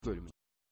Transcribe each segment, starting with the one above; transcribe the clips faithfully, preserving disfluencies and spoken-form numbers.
bölümü.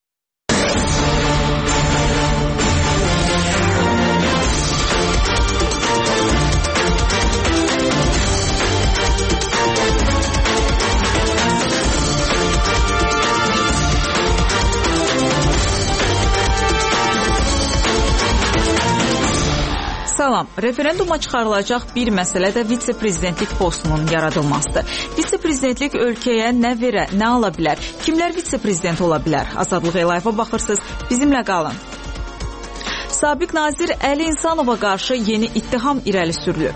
Salam. Referenduma çıxarılacaq bir məsələ də vitse-prezidentlik postunun yaradılmasıdır. Vitse-prezidentlik ölkəyə nə verə, nə ala bilər? Kimlər vitse-prezident ola bilər? Azadlıq Elayeva baxırsınız. Bizimlə qalın. Sabiq nazir Əli İnsanova qarşı yeni ittiham irəli sürülüb.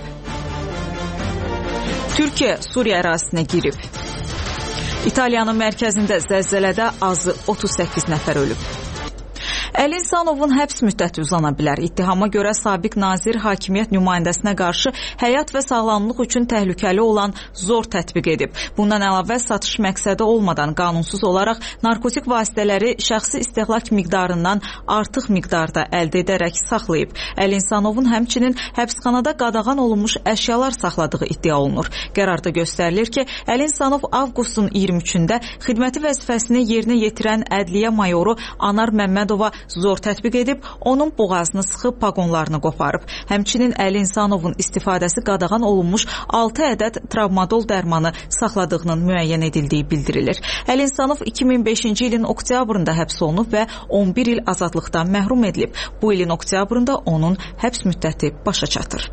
Türkiyə Suriya ərazisinə girib. İtaliyanın mərkəzində zəlzələdə azı otuz səkkiz nəfər ölüb. Əli İnsanovun həbs müddəti uzana bilər. İttihama görə sabiq nazir hakimiyyət nümayəndəsinə qarşı həyat və sağlamlıq üçün təhlükəli olan zor tətbiq edib. Bundan əlavə satış məqsədi olmadan qanunsuz olaraq narkotik vasitələri şəxsi istehlak miqdarından artıq miqdarda əldə edərək saxlayıb. Əli İnsanovun həmçinin həbsxanada qadağan olunmuş əşyalar saxladığı iddia olunur. Qərarda göstərilir ki, Əli İnsanov avqustun iyirmi üçündə xidməti vəzifəsini yerinə yetirən ədliyyə mayoru Anar Məmmədova zor tətbiq edib, onun boğazını sıxıb paqonlarını qoparıb. Həmçinin Əli İnsanovun istifadəsi qadağan olunmuş altı ədəd travmadol dərmanı saxladığının müəyyən edildiyi bildirilir. Əli İnsanov iki min beşinci ilin oktyabrında həbs olunub və on bir il azadlıqdan məhrum edilib. Bu ilin oktyabrında onun həbs müddəti başa çatır.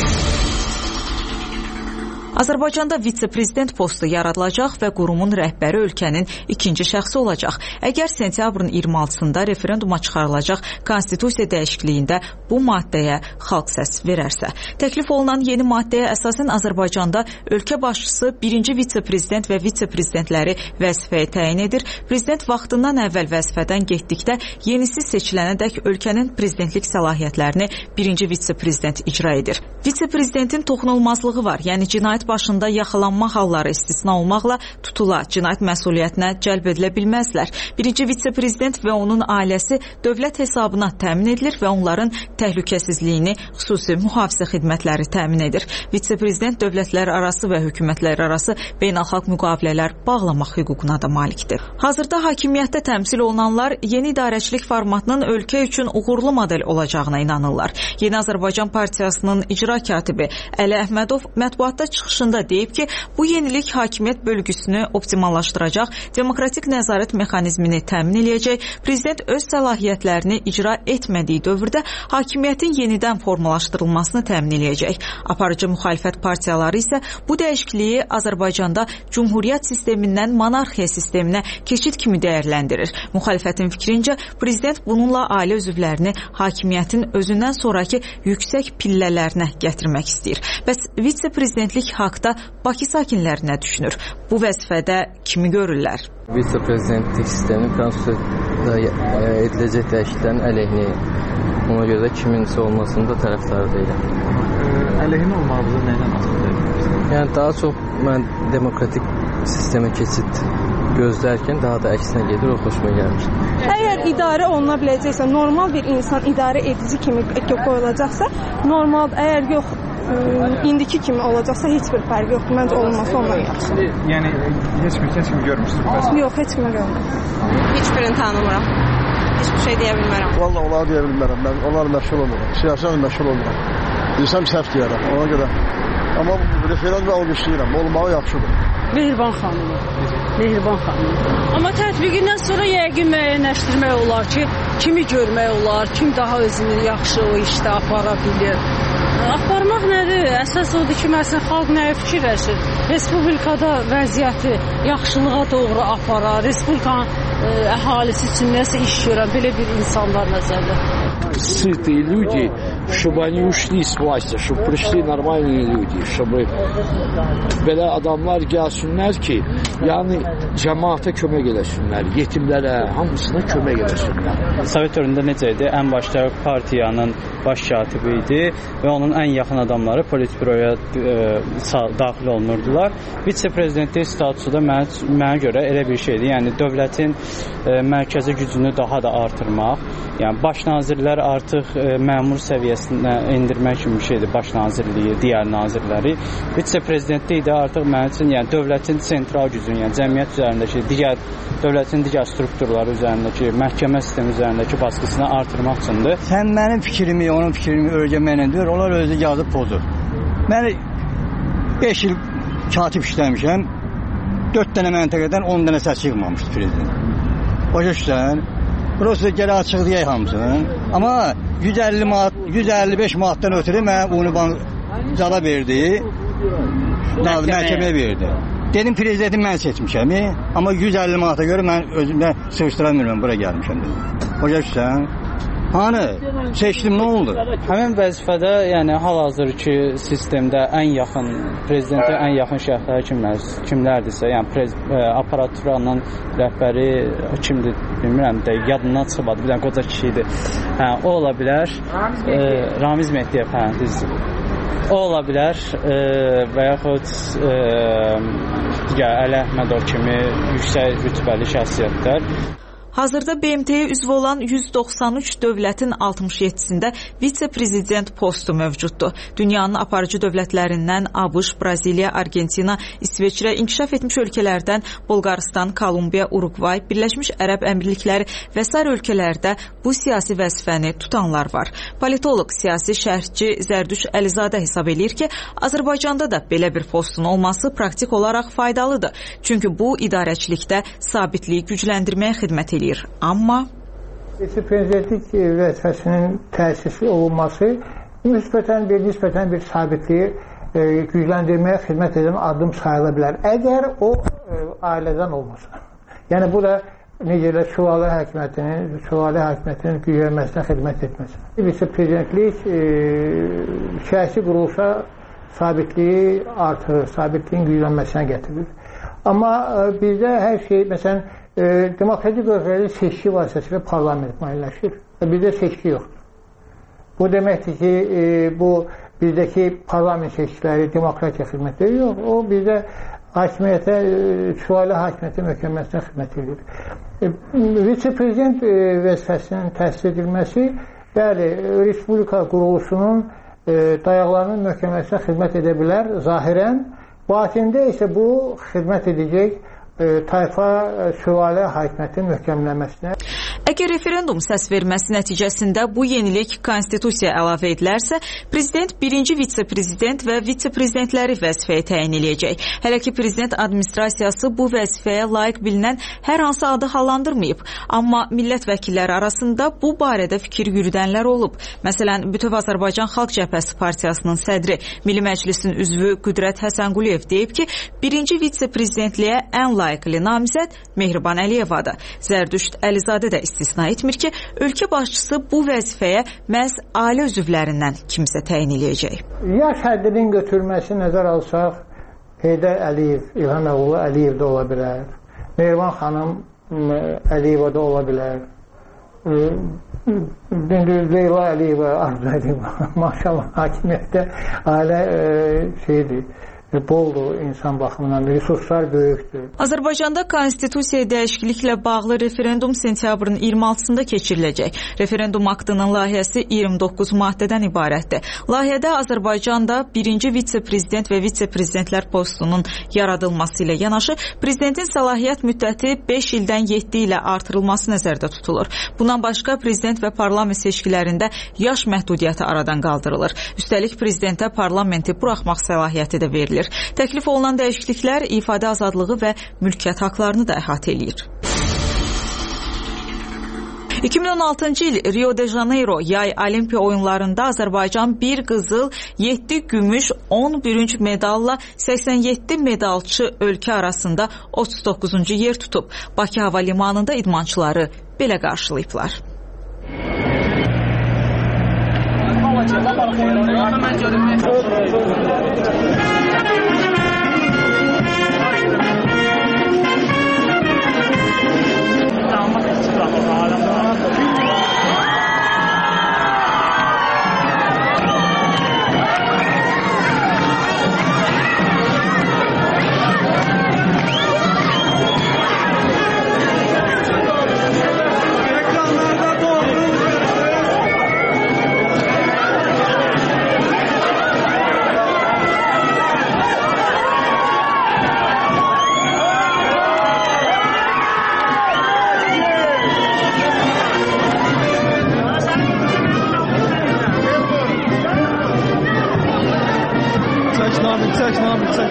Azərbaycanda vitse-prezident postu yaradılacaq və qurumun rəhbəri ölkənin ikinci şəxsi olacaq. Əgər sentyabrın iyirmi altısında referenduma çıxarılacaq konstitusiya dəyişikliyində bu maddəyə xalq səs verərsə. Təklif olunan yeni maddəyə əsasən Azərbaycanda ölkə başçısı birinci vitse-prezident və vitse-prezidentləri vəzifəyə təyin edir. Prezident vaxtından əvvəl vəzifədən getdikdə yenisi seçilənədək ölkənin prezidentlik səlahiyyətlərini birinci vitse-prezident icra edir. Vitse-prezidentin toxunulmazlığı var, yəni cinayət başında yaxalanma halları istisna olmaqla tutula, cinayət məsuliyyətinə cəlb edilə bilməzlər. Birinci vitse-prezident və onun ailəsi dövlət hesabına təmin edilir və onların təhlükəsizliyini xüsusi mühafizə xidmətləri təmin edir. Vitse-prezident dövlətlər arası və hökumətlər arası beynəlxalq müqavilələr bağlamaq hüququna da malikdir. Hazırda hakimiyyətdə təmsil olunanlar yeni idarəçilik formatının ölkə üçün uğurlu model olacağına inanırlar. Yeni Azərbaycan Partiyasının icra katibi Əli Əhmədov mətbuatda çıxış deyib ki, bu yenilik hakimiyyət bölgüsünü optimallaşdıracaq, demokratik nəzarət mexanizmini təmin eləyəcək, prezident öz səlahiyyətlərini icra etmədiyi dövrdə hakimiyyətin yenidən formalaşdırılmasını təmin eləyəcək. Aparıcı müxalifət partiyaları isə bu dəyişikliyi Azərbaycanda cumhuriyyət sistemindən monarxiya sisteminə keçid kimi dəyərləndirir. Müxalifətin fikrincə, prezident bununla ailə üzvlərini hakimiyyətin özündən sonraki yüksək pillələrinə gətirmək istəyir. Bəs vitse-prezidentlik haqda Bakı sakinləri nə düşünür? Bu vəzifədə kimi görürlər? Vitse-prezidentlik sistemi konstitusiyada ediləcək dəyişikliklərin əleyhinə, ona görə də kiminsə olmasının da tərəfdarı deyiləm. Əleyhinə olmağınızı nəylə nasıl edirsiniz? Yəni daha çox mən demokratik sistemə keçid gözlərkən daha da əksinə gedir, o xoşuma gəlmişdir. Əgər idarə oluna biləcəksə, normal bir insan idarə edici kimi qoyulacaqsa, normal, əgər yox indiki kimi olacaqsa heç bir fərqi yoxdur. Məncə olması ondan yaxşıdır. Yəni heç bir heç kimi görmürsünüz? Yox, heç kimi görmürəm. Heç birini tanımıram. Heç bir şey deyə bilmərəm. Vallahi onları deyə bilmərəm. Mən onlarla məşğul olmuram. Siyasətlə məşğul olmuram. Desəm səhv deyərəm. Ona görə. Amma referendum alqışlayıram. Olmağı yaxşıdır. Mehriban xanım. Mehriban xanım. Amma tətbiqindən sonra yəqin müəyyənləşdirmək olar ki, kimi görmək olar, kim daha özünü yaxşı o işdə apara bilir. Aparmaq nədir? Əsas odur ki, məsələn, xalq nəyə fikirləşir? Respublikada vəziyyəti yaxşılığa doğru aparar, respublikanın ə, əhalisi üçün nəsə iş görən belə bir insanlar nəzərdə. Сытые люди, чтобы они ушли с власти, чтобы пришли нормальные люди, чтобы belə adamlar gəlsinlər ki, yəni cəmaata kömək eləsinlər, yetimlərə, hamısına kömək eləsinlər. Sovet dövründə necə idi? Ən başda partiyanın baş katibi idi və onun ən yaxın adamları politbüroya e, daxil olunurdular. Vitse-prezidentlik statusu da mənə, mənə görə elə bir şeydir. Yəni dövlətin e, mərkəzi gücünü daha da artırmaq. Yəni baş nazirlər artıq e, məmur səviyyəsində səviyyəsinə endirmək kimi bir şeydir baş nazirliyi, digər nazirləri. Vitse-prezidentlik də artıq mənim üçün, yəni dövlətin sentral gücünün, yəni cəmiyyət üzərindəki digər dövlətin digər strukturları üzərindəki, məhkəmə sistemi üzərindəki baskısını artırmaq üçündür. Sən mənim fikrimi, onun fikrimi öyrənməklə deyir, onlar özü yazıb pozur. Mən beş il katib işləmişəm. dörd dənə məntəqədən on dənə səs çıxmamışdı prezident. Başa düşsən? Burası gələ açıq deyək hamısını. Amma yüz əlli manat, yüz əlli beş manatdan ötürü mən bunu cala verdi. Məhkəməyə verdi. Dedim prezidenti mən seçmişəm. Amma yüz əlli manata görə mən özümdən sığışdıramıyorum, bura gəlmişəm dedim. Başa düşsən? Hani seçdim, nə oldu? Həmin vəzifədə, yəni hal-hazırki sistemdə ən yaxın prezidentə ən yaxın şəxslər kimlər, kimlərdirsə, yəni prez, ə, aparaturanın rəhbəri kimdir bilmirəm də, yadından çıxmadı, bir dənə qoca kişidir. Hə, o ola bilər. E, Ramiz Mehdiyev, hə, düzdür. O ola bilər e, və yaxud e, digər Əli Əhmədov kimi yüksək rütbəli şəxsiyyətlər. Hazırda B M T-yə üzv olan yüz doxsan üç dövlətin altmış yeddisində vitse-prezident postu mövcuddur. Dünyanın aparıcı dövlətlərindən ABŞ, Braziliya, Argentina, İsveçrə, inkişaf etmiş ölkələrdən Bolqarıstan, Kolumbiya, Urugvay, Birləşmiş Ərəb Əmirlikləri və sair ölkələrdə bu siyasi vəzifəni tutanlar var. Politoloq, siyasi şərhçi Zərdüş Əlizadə hesab edir ki, Azərbaycanda da belə bir postun olması praktik olaraq faydalıdır. Çünki bu idarəçilikdə sabitliyi gücləndirməyə xidmət edir. Amma vitse-prezidentlik vəzifəsinin təsis olunması nisbətən bir nisbətən bir sabitliyi e, gücləndirməyə xidmət edən addım sayıla bilər. Əgər o e, ailədən olmasa. Yəni bu da necə elə sülalə hakimiyyətinin, sülalə hakimiyyətinin güclənməsinə xidmət etməsin. Vitse-prezidentlik e, siyasi quruluşa sabitliyi artırır, sabitliyin güclənməsinə gətirir. Amma e, bizdə hər şey, məsələn, E, demokratik ölkələrdə seçki vasitəsilə parlament müəyyənləşir. Bizdə seçki yoxdur. Bu deməkdir ki, e, bu bizdəki parlament seçkiləri demokratiya xidmətləri yox. O bizdə hakimiyyətə, e, şüalə hakimiyyətə möhkəmləsinə xidmət edir. E, vitse-prezident e, vəzifəsinin təsis edilməsi, bəli, respublika quruluşunun e, dayaqlarının möhkəmləsinə xidmət edə bilər zahirən. Batində isə bu xidmət edəcək tayfa sülalə hakimiyyətin möhkəmlənməsinə. Əgər referendum səs verməsi nəticəsində bu yenilik konstitusiyaya əlavə edilərsə, prezident birinci vitse-prezident və vitse-prezidentləri vəzifəyə təyin eləyəcək. Hələ ki, prezident administrasiyası bu vəzifəyə layiq bilinən hər hansı adı hallandırmayıb. Amma millət vəkilləri arasında bu barədə fikir yürüdənlər olub. Məsələn, Bütöv Azərbaycan Xalq Cəbhəsi Partiyasının sədri, Milli Məclisin üzvü Qüdrət Həsənquliyev deyib ki, birinci vitse-prezidentliyə ən layiqli namizəd Mehriban Əliyevadır. Zərdüşt Əlizadə də istisna etmir ki, ölkə başçısı bu vəzifəyə məhz ailə üzvlərindən kimsə təyin eləyəcək. Yaş həddinin götürülməsi nəzər alsaq, Heydər Əliyev, İlham oğlu Əliyev də ola bilər. Mehriban xanım Əliyeva da ola bilər. Leyla Əliyeva, Arzu Əliyeva, maşallah hakimiyyətdə ailə e, şeydir. Boldur insan baxımından, resurslar böyükdür. Azərbaycanda konstitusiyaya dəyişikliklə bağlı referendum sentyabrın iyirmi altısında keçiriləcək. Referendum aktının layihəsi iyirmi doqquz maddədən ibarətdir. Layihədə Azərbaycanda birinci vitse-prezident və vitse-prezidentlər postunun yaradılması ilə yanaşı, prezidentin səlahiyyət müddəti beş ildən yeddi ilə artırılması nəzərdə tutulur. Bundan başqa prezident və parlament seçkilərində yaş məhdudiyyəti aradan qaldırılır. Üstəlik prezidentə parlamenti buraxmaq səlahiyyəti də verilir. Təklif olunan dəyişikliklər ifadə azadlığı və mülkiyyət haqlarını da əhatə eləyir. iki min on altıncı il Rio de Janeiro yay olimpiya oyunlarında Azərbaycan bir qızıl, yeddi gümüş, on bürünc medalla səksən yeddi medalçı ölkə arasında otuz doqquzuncu yer tutub. Bakı hava limanında idmançıları belə qarşılayıblar. Nabil çək, Nabil çək.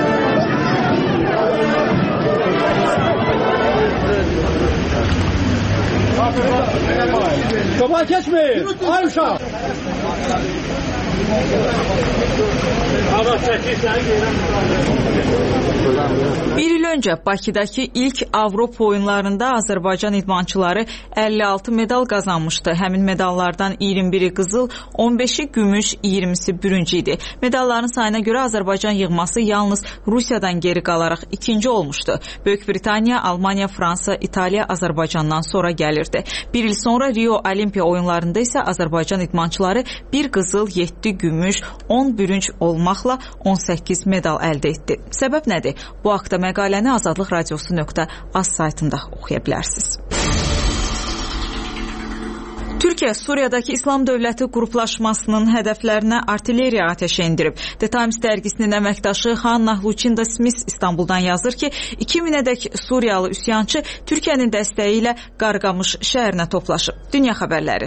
Çoban keçmeyin. Ay uşaq. Bir il önce Bakıdakı ilk Avropa oyunlarında Azərbaycan idmançıları əlli altı medal qazanmışdı. Həmin medallardan iyirmi biri qızıl, on beşi gümüş, iyirmisi bürünc idi. Medalların sayına görə Azərbaycan yığması yalnız Rusiyadan geri qalaraq ikinci olmuşdu. Böyük Britaniya, Almaniya, Fransa, İtaliya Azərbaycandan sonra gəlirdi. Bir il sonra Rio Olimpiya oyunlarında isə Azərbaycan idmançıları bir qızıl, yeddi gümüş, on bürünc olmaqla on səkkiz medal əldə etdi. Səbəb nədir? Bu haqda məqaləni azadlıq radiosu nöqtə az saytında oxuya bilərsiniz. Türkiyə Suriyadakı İslam Dövləti qruplaşmasının hədəflərinə artilleriya atəşi endirib. The Times dərgisinin əməkdaşı Hanna Lucinda Smith İstanbuldan yazır ki, iki minədək Suriyalı üsyançı Türkiyənin dəstəyi ilə Qarqamış şəhərinə toplaşıb. Dünya xəbərləri.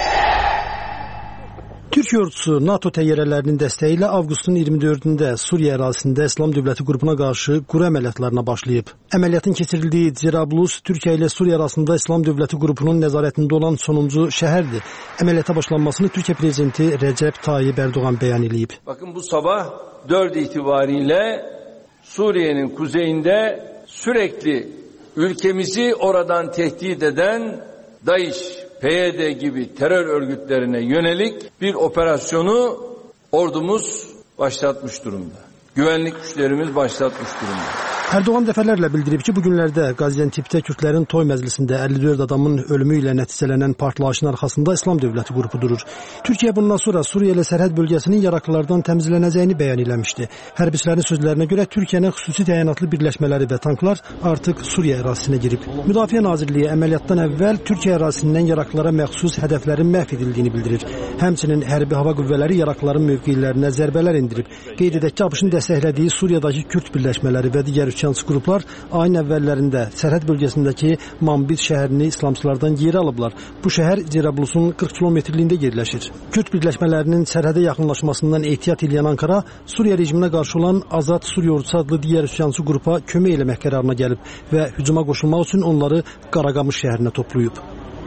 Türkiyə ordusu NATO təyyarələrinin dəstəyi ilə avqustun iyirmi dördündə Suriya ərazisində İslam Dövləti qrupuna qarşı quru əməliyyatlarına başlayıb. Əməliyyatın keçirildiyi Cerablus Türkiyə ilə Suriya arasında İslam Dövləti qrupunun nəzarətində olan sonuncu şəhərdir. Əməliyyata başlanmasını Türkiyə prezidenti Recep Tayyip Erdoğan bəyan edib. Bakın bu sabah dörd itibariyle Suriye'nin kuzeyinde sürekli ülkemizi oradan tehdit eden DAEŞ, P Y D gibi terör örgütlerine yönelik bir operasyonu ordumuz başlatmış durumda. Güvenlik güçlerimiz başlatmış durumda. Erdoğan dəfələrlə bildirib ki, bu günlərdə Qaziantepdə Kürdlərin toy məclisində əlli dörd adamın ölümü ilə nəticələnən partlayışın arxasında İslam Dövləti qrupu durur. Türkiyə bundan sonra Suriya ilə sərhəd bölgəsinin yaraqlılardan təmizlənəcəyini bəyan eləmişdi. Hərbiçilərin sözlərinə görə Türkiyənin xüsusi təyinatlı birləşmələri və tanklar artıq Suriya ərazisinə girib. Müdafiə Nazirliyi əməliyyatdan əvvəl Türkiyə ərazisindən yaraqlılara məxsus hədəflərin məhv edildiyini bildirir. Həmçinin hərbi hava qüvvələri yaraqlıların mövqelərinə zərbələr endirib. Qeyd edək ki, ABŞ-ın dəstəklədiyi Suriyadakı Kürd birləşmələri və digər üsyançı qruplar ayın əvvəllərində sərhəd bölgəsindəki Manbit şəhərini İslamçılardan geri alıblar. Bu şəhər Cerablusun qırx kilometrliyində yerləşir. Kürd birləşmələrinin sərhədə yaxınlaşmasından ehtiyat edən Ankara, Suriya rejiminə qarşı olan Azad Suriya Ordusu adlı digər üsyançı qrupa kömək eləmək qərarına gəlib və hücuma qoşulmaq üçün onları Qaraqamış şəhərinə toplayıb.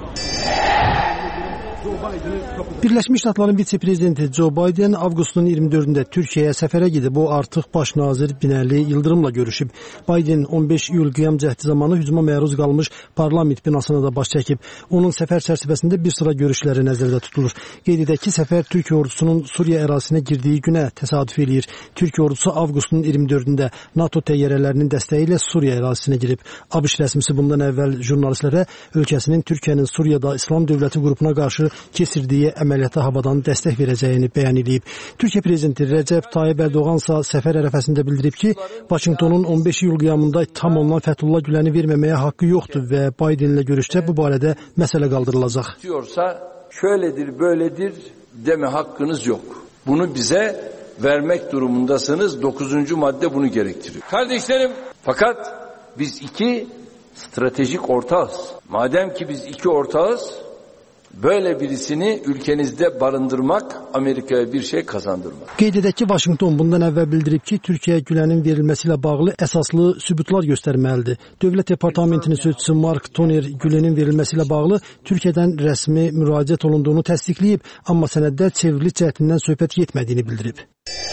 Birləşmiş Ştatların vitse-prezidenti Joe Biden avqustun iyirmi dördündə Türkiyəyə səfərə gedib. O artıq baş nazir Binəli Yıldırımla görüşüb. Biden on beş iyul qiyam cəhdi zamanı hücuma məruz qalmış parlament binasına da baş çəkib. Onun səfər çərçivəsində bir sıra görüşləri nəzərdə tutulur. Qeyd edək ki, səfər Türkiyə ordusunun Suriya ərazisinə girdiyi günə təsadüf eləyir. Türkiyə ordusu avqustun iyirmi dördündə NATO təyyarələrinin dəstəyi ilə Suriya ərazisinə girib. ABŞ rəsmisi bundan əvvəl jurnalistlərə ölkəsinin Türkiyənin Suriyada İslam Dövləti qrupuna qarşı keçirdiyi əməliyyata havadan dəstək verəcəyini bəyan edib. Türkiyə prezidenti Recep Tayyip Erdoğan isə səfər ərəfəsində bildirib ki, Vaşinqtonun on beş iyul qiyamında tam olunan Fəthullah Güləni verməməyə haqqı yoxdur və Bidenlə görüşdə bu barədə məsələ qaldırılacaq. Diyorsa şöyledir, böyledir deme hakkınız yok. Bunu bize vermek durumundasınız. Dokuzuncu madde bunu gerektiriyor. Kardeşlerim, fakat biz iki stratejik ortağız. Madem ki biz iki ortağız, böyle birisini ülkenizde barındırmak Amerika'ya bir şey kazandırmaz. Qeyd edək ki, Vaşinqton bundan əvvəl bildirib ki, Türkiyə Gülənin verilməsi ilə bağlı əsaslı sübutlar göstərməlidir. Dövlət Departamentinin sözçüsü Mark Toner Gülənin verilməsi ilə bağlı Türkiyədən rəsmi müraciət olunduğunu təsdiqləyib, amma sənəddə çevriliş cəhdindən söhbət getmədiyini bildirib.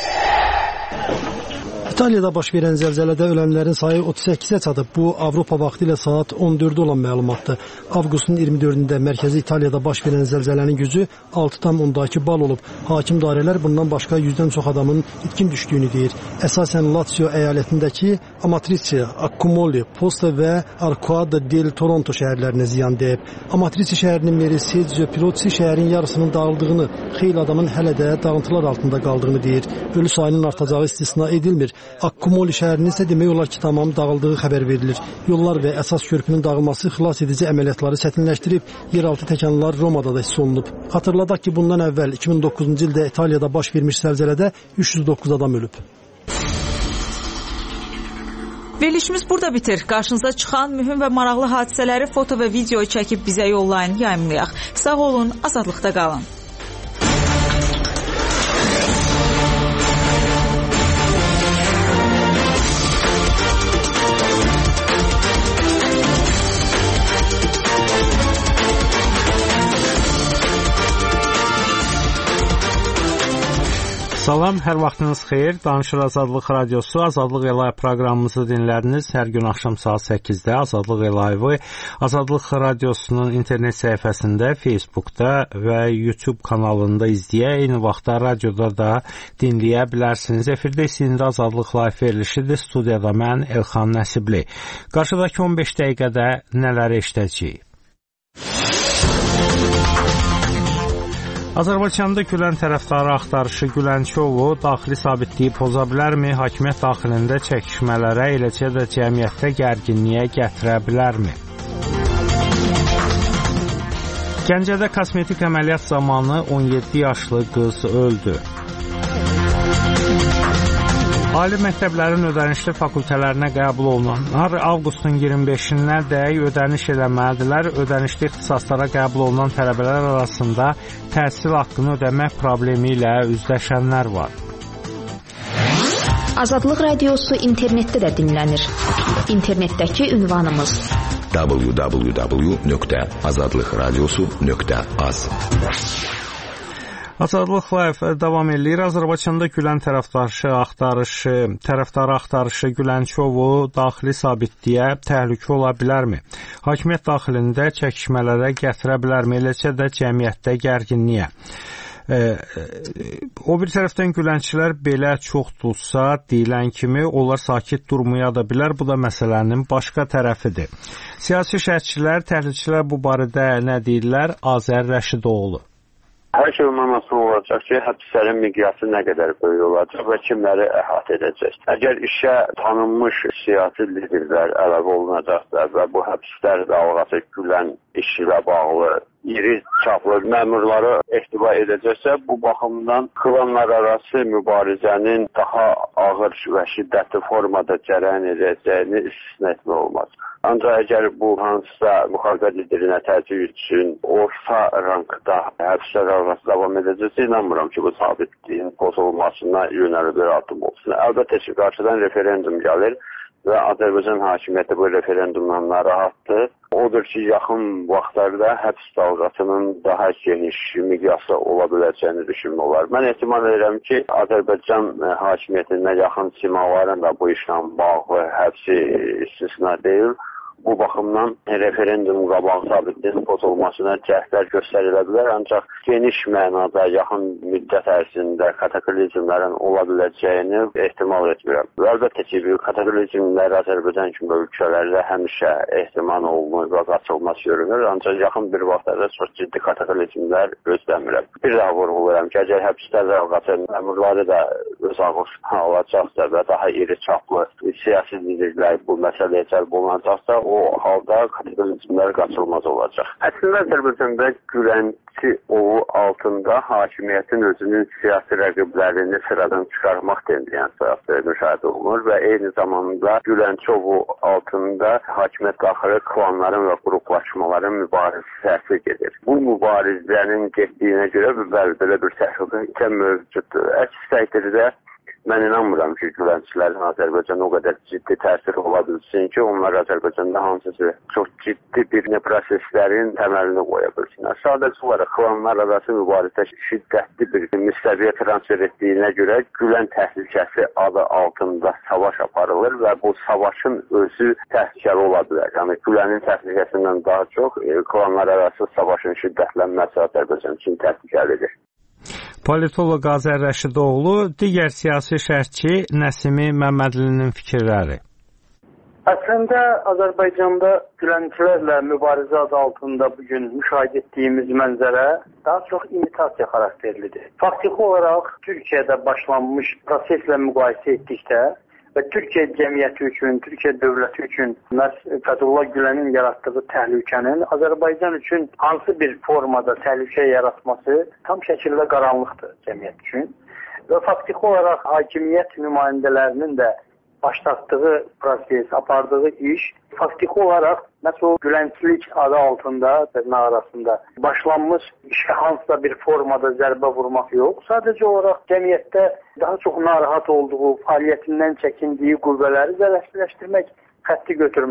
İtaliyada baş verən zəlzələdə ölənlərin sayı otuz səkkizə çatıb. Bu, Avropa vaxtı ilə saat on dördə olan məlumatdır. Avqustun iyirmi dördündə mərkəzi İtaliyada baş verən zəlzələnin gücü altı tam onda iki bal olub. Hakim dairələr bundan başqa yüzdən çox adamın itkin düşdüyünü deyir. Əsasən Lazio əyalətindəki Amatrice, Accumoli, Posta və Arquada del Toronto şəhərlərinə ziyan dəyib. Amatrice şəhərinin meri Sergio Pirozzi şəhərin yarısının dağıldığını, xeyli adamın hələ də dağıntılar altında qaldığını deyir. Ölü sayının artacağı istisna edilmir. Accumoli şəhərinin isə demək olar ki, tamam dağıldığı xəbər verilir. Yollar və əsas körpünün dağılması xilas edici əməliyyatları çətinləşdirib. Yeraltı təkanlar Romada da hiss olunub. Xatırladaq ki, bundan əvvəl iki min doqquzuncu ildə İtaliyada baş vermiş zəlzələdə üç yüz doqquz adam ölüb. Verilişimiz burada bitir. Qarşınıza çıxan mühüm və maraqlı hadisələri foto və video çəkib bizə yollayın, yayımlayaq. Sağ olun, azadlıqda qalın. Salam, hər vaxtınız xeyir. Danışır Azadlıq Radiosu, Azadlıq Elayı proqramımızı dinlədiniz. Hər gün axşam saat səkkizdə Azadlıq Elayı Azadlıq Radiosunun internet səhifəsində, Facebookda və YouTube kanalında izləyə, eyni vaxtda radioda da dinləyə bilərsiniz. Efirdə indi Azadlıq Live verilişidir. Studiyada mən Elxan Nəsibli. Qarşıdakı on beş dəqiqədə nələri eşidəcəyik? Azərbaycanda Gülen tərəfdarı axtarışı Gülençovu daxili sabitliyi poza bilərmi? Hakimiyyət daxilində çəkişmələrə, eləcə də cəmiyyətdə gərginliyə gətirə bilərmi? Gəncədə kosmetik əməliyyat zamanı on yeddi yaşlı qız öldü. Ali məktəblərin ödənişli fakültələrinə qəbul olunanlar avqustun iyirmi beşinədək ödəniş eləməlidirlər. Ödənişli ixtisaslara qəbul olunan tələbələr arasında təhsil haqqını ödəmək problemi ilə üzləşənlər var. Azadlıq Radiosu internetdə də dinlənir. İnternetdəki ünvanımız w w w nöqtə azadlıq radiosu nöqtə az. Azadlıq Live davam edir. Azərbaycanda Gülen tərəfdarı axtarışı, tərəfdarı axtarışı Gülençovu daxili sabitliyə təhlükə ola bilərmi? Hakimiyyət daxilində çəkişmələrə gətirə bilərmi? Eləcə də cəmiyyətdə gərginliyə. E, o bir tərəfdən Gülençilər belə çoxdursa, deyilən kimi onlar sakit durmaya da bilər. Bu da məsələnin başqa tərəfidir. Siyasi şərhçilər, təhlilçilər bu barədə nə deyirlər? Azər Rəşidoğlu. Hər şey ondan asılı olacaq ki, həbslərin miqyası nə qədər böyük olacaq və kimləri əhatə edəcək. Əgər işə tanınmış siyasi liderlər əlavə olunacaqsa və bu həbslər dalğası Gülen işi ilə bağlı iri çaplı məmurları ehtiva edəcəksə, bu baxımdan klanlar arası mübarizənin daha ağır və şiddətli formada cərəyan edəcəyini istisna etmək olmaz. Ancaq əgər bu hansısa müxalifət liderinə tərcih üçün orta rankda həbslər arası davam edəcəksə, inanmıram ki, bu sabitliyin pozulmasına yönəli bir addım olsun. Əlbəttə ki, qarşıdan referendum gəlir və Azərbaycan hakimiyyəti bu referendumdan narahatdır. Odur ki, yaxın vaxtlarda həbs dalğasının daha geniş miqyasda ola biləcəyini düşünmək olar. Mən ehtimal edirəm ki, Azərbaycan hakimiyyətində yaxın simaların da bu işlə bağlı həbsi istisna deyil. Bu baxımdan referendum qabağı sabitliyin pozulmasına cəhdlər göstərilə bilər, ancaq geniş mənada yaxın müddət ərzində kataklizmlərin ola biləcəyini ehtimal etmirəm. Və əlbəttə ki, kataklizmlər Azərbaycan kimi ölkələrdə həmişə ehtimal olunur və qaçılmaz görünür, ancaq yaxın bir vaxtlarda çox ciddi kataklizmlər gözləmirəm. Bir daha vurğulayıram ki, əgər həbslər dalğası məmurları da öz ağusuna alacaqsa və daha iri çaplı siyasi liderlər bu məsələyə cəlb olunacaqsa, o halda kataklizmlər qaçılmaz olacaq. Əslində Azərbaycanda Gülençi ovu altında hakimiyyətin özünün siyasi rəqiblərini sıradan çıxarmaq tendensiyası müşahidə olunur və eyni zamanda Gülençi ovu altında hakimiyyət daxili klanların və qruplaşmaların mübarizəsi gedir. Bu mübarizənin getdiyinə görə bəli belə bir təhlükə mövcuddur. Əks təqdirdə mən inanmıram ki, Gülençilərin Azərbaycana o qədər ciddi təsir ola bilsin ki, onlar Azərbaycanda hansısa çox ciddi bir proseslərin təməlini qoya bilsinlər. Sadəcə olaraq klanlar arası mübarizə şiddətli bir müstəviyə transfer etdiyinə görə Gülen təhlükəsi adı altında savaş aparılır və bu savaşın özü təhlükəli ola bilər. Yəni Gülenin təhlükəsindən daha çox klanlar arası savaşın şiddətlənməsi Azərbaycan üçün təhlükəlidir. Politoloq Azər Rəşidoğlu, digər siyasi şərhçi Nəsimi Məmmədlinin fikirləri. Əslində Azərbaycanda Gülençilərlə mübarizə adı altında bugün müşahidə etdiyimiz mənzərə daha çox imitasiya xarakterlidir. Faktiki olaraq Türkiyədə başlanmış proseslə müqayisə etdikdə və Türkiyə cəmiyyəti üçün, Türkiyə dövləti üçün Fəthullah Gülenin yaratdığı təhlükənin Azərbaycan üçün hansı bir formada təhlükə yaratması tam şəkildə qaranlıqdır cəmiyyət üçün. Və faktiki olaraq hakimiyyət nümayəndələrinin də başlatdığı proses, apardığı iş faktiki olaraq məhz o Gülençilik adı altında dırnaq arasında başlanmış işə hansısa bir formada zərbə vurmaq yox, sadəcə olaraq cəmiyyətdə daha çox narahat olduğu, fəaliyyətindən çəkindiyi qüvvələri zərərsizləşdirmək, xətti götürməkdir.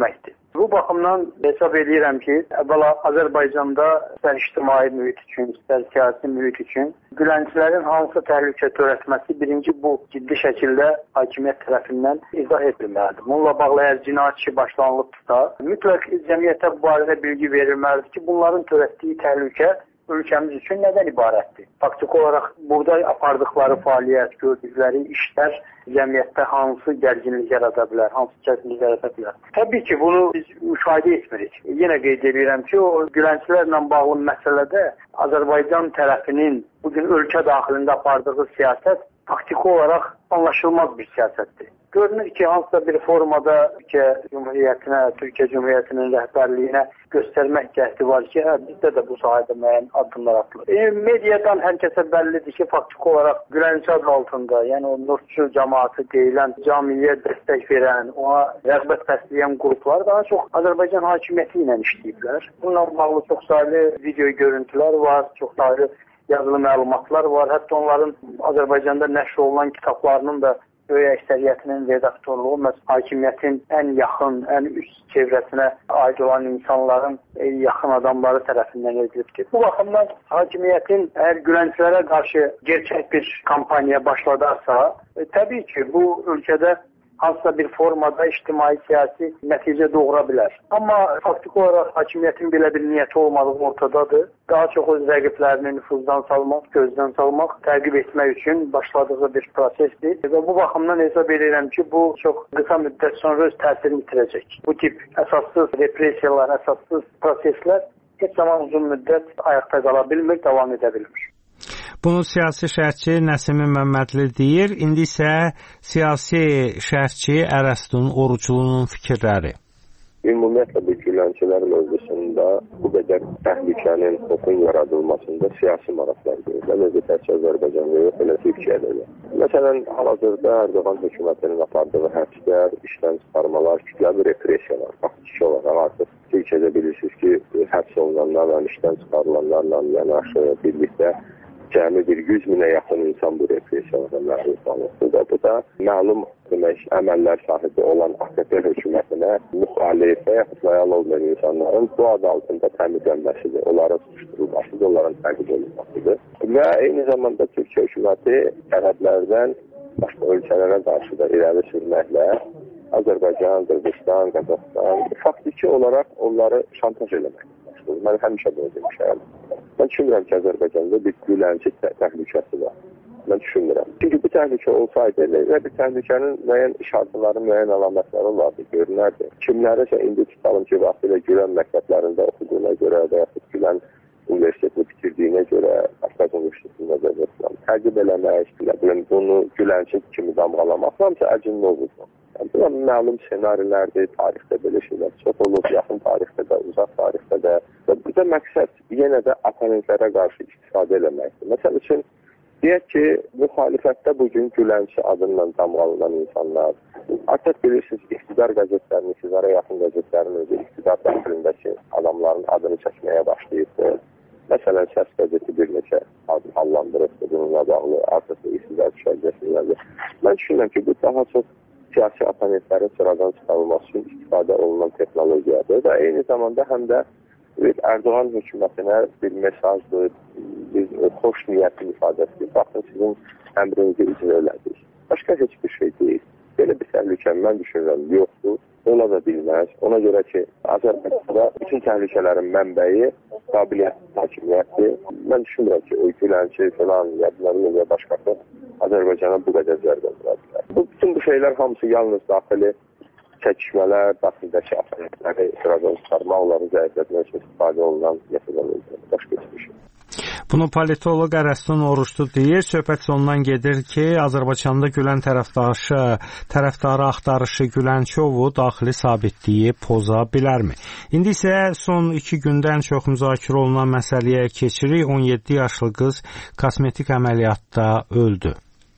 Bu baxımdan hesab edirəm ki, əvvəla Azərbaycanda istər ictimai mühit üçün, istər siyasi mühit üçün gülənçilərin hansı təhlükə törətməsi birinci bu ciddi şəkildə hakimiyyət tərəfindən izah edilməlidir. Bununla bağlı əgər cinayət işi başlanılıbsa, mütləq cəmiyyətə bu barədə bilgi verilməlidir ki, bunların törətdiyi təhlükə ölkəmiz üçün nədən ibarətdir? Faktiki olaraq burada apardıqları fəaliyyət, gördükləri işlər cəmiyyətdə hansı gərginlik yarada bilər, hansı çətinlik yarada bilər? Təbii ki, bunu biz müşahidə etmirik. Yenə qeyd edirəm ki, o gülənçilərlə bağlı məsələdə Azərbaycan tərəfinin bugün ölkə daxilində apardığı siyasət faktiki olaraq anlaşılmaz bir siyasətdir. Görünür ki, hansısa bir formada Türkiyə Cumhuriyyətinə, Türkiyə Cumhuriyyətinin rəhbərliyinə göstərmək cəhdi var ki, hə, bizdə də bu sahədə müəyyən addımlar atılır. E, mediadan hər kəsə bəllidir ki, faktiki olaraq Gülənc adı altında, yəni o Nurçu cəmaatı deyilən, camiyə dəstək verən, ona rəğbət bəsləyən qruplar daha çox Azərbaycan hakimiyyəti ilə işləyiblər. Bununla bağlı çox saylı video görüntülər var, çox saylı yazılı məlumatlar var. Hətta onların Azərbaycanda nəşr olunan kitablarının da böyük əksəriyyətinin redaktorluğu məhz hakimiyyətin ən yaxın, ən üst çevrəsinə aid olan insanların yaxın adamları tərəfindən edilibdir. Bu baxımdan hakimiyyətin əgər gülənçilərə qarşı gerçək bir kampaniya başladarsa, e, təbii ki, bu ölkədə hansısa bir formada ictimai siyasi nəticə doğura bilər. Amma faktiki olaraq hakimiyyətin belə bir niyyəti olmadığı ortadadır. Daha çox öz rəqiblərini nüfuzdan salmaq, gözdən salmaq, təqib etmək üçün başladığı bir prosesdir. Və bu baxımdan hesab edirəm ki, bu çox qısa müddət sonra öz təsirini itirəcək. Bu tip əsassız repressiyalar, əsassız proseslər heç zaman uzun müddət ayaqda qala bilmir, davam edə bilmir. Bunu siyasi şərhçi Nəsimi Məmmədli deyir. İndi isə siyasi şərhçi Ərəstun Oruclunun fikirləri. Ümumiyyətlə bu gülənçilər mövzusunda bu qədər təhlükənin, xofun yaradılmasında siyasi maraqlar görürlər. Özü təkcə Azərbaycanda yox, elə Türkiyədə də. Məsələn, hal-hazırda Erdoğan hökumətinin apardığı həbslər, işdən çıxarmalar, kütləvi repressiyalar, faktiki olaraq artıq Türkiyədə bilirsiniz ki, həbs olunanlarla, işdən çıxarılanlarla yanaşı birlikdə cəmi bir yüz minə yaxın insan bu repressiyalara məruz qalınır. Bu da məlum demək, əməllər sahibi olan A K P hökumətinə müxalif və yaxud lojal olmayan insanların bu adı altında təmizlənməsidir, onların tutuşturulmasıdır, onların təqib olunmasıdır. Və eyni zamanda Türkiyə hökuməti tərəflərdən başqa ölkələrə qarşı da irəli sürməklə Azərbaycan, Qırğızstan, Qazaxıstan faktiki olaraq onları şantaj eləmək. Mən həmişə bunu demişəm. Mən düşünmürəm ki, Azərbaycanda bir gülənci təhlükəsi var. Mən düşünmürəm. Çünki bu təhlükə olsaydı və bir təhlükənin müəyyən işarətləri, müəyyən əlamətləri olardı, görünərdi. Kimlərisə indi tutalım ki, vaxtilə Gülən məktəblərində oxuduğuna görə və yaxud Gülən universitetini bitirdiyinə görə Qafqaz Universitetində də təqib eləmək, bunu Gülənçi kimi damğalamaq, hamısı əcin novuzdur. Yəni, bu məlum senarilərdir, tarixdə belə şeylər çox olub, yaxın tarixdə də, uzaq tarixdə də. Və burada məqsəd yenə də oponentlərə qarşı istifadə eləməkdir. Məsəl üçün, deyək ki, müxalifətdə bugün Gülənçi adıyla damğalanan insanlar, artıq bilirsiniz, iqtidar qəzetlərinin, iqtidara yaxın qəzetlərin özü iqtidar daxilindəki adamların adını çəkməyə başlayıbdır. Məsələn, Səs qəzeti bir neçə adı hallandırıbdır bununla bağlı, artıq iqtidar düşərgəsindədir. Mən düşünürəm ki, bu daha çox siyasi oponentlərin sıradan çıxarılması üçün istifadə olunan texnologiyadır və eyni zamanda həm də Erdoğan hökumətinə bir mesajdır, bir xoş niyyətin ifadəsidir. Baxın, sizin əmrinizi icra elədik. Başqa heç bir şey deyil. Belə bir təhlükə mən düşünürəm, yoxdur. Ola da bilməz. Ona görə ki, Azərbaycanda bütün təhlükələrin mənbəyi qabiliyyətli hakimiyyətdir. Mən düşünürəm ki, o Gülənçi filan, yadlarının və başqası Azərbaycana bu qədər zərbə vuracaqlar. Bu, bütün bu şeylər hamısı yalnız daxili çəkişmələr, daxildəki afəniyyətləri sıradan çıxarmaq, onları zəiflətmək üçün istifadə olunan metodologiyadır. Başqa heç bir şey. Bunu politoloq Ərəstun Oruclu deyir. Söhbət ondan gedir ki, Azərbaycanda Gülən tərəfdaşı, tərəfdarı axtarışı Gülənçovu daxili sabitliyi poza bilərmi? İndi isə son iki gündə ən çox müzakirə olunan məsələyə keçirik. on yeddi yaşlı qız kosmetik əməliyyatda öldü.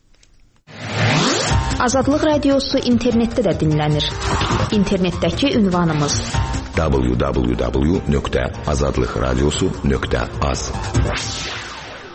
Azadlıq Radiosu internetdə də dinlənir. İnternetdəki ünvanımız w w w nöqtə azadlıqradiosu nöqtə az.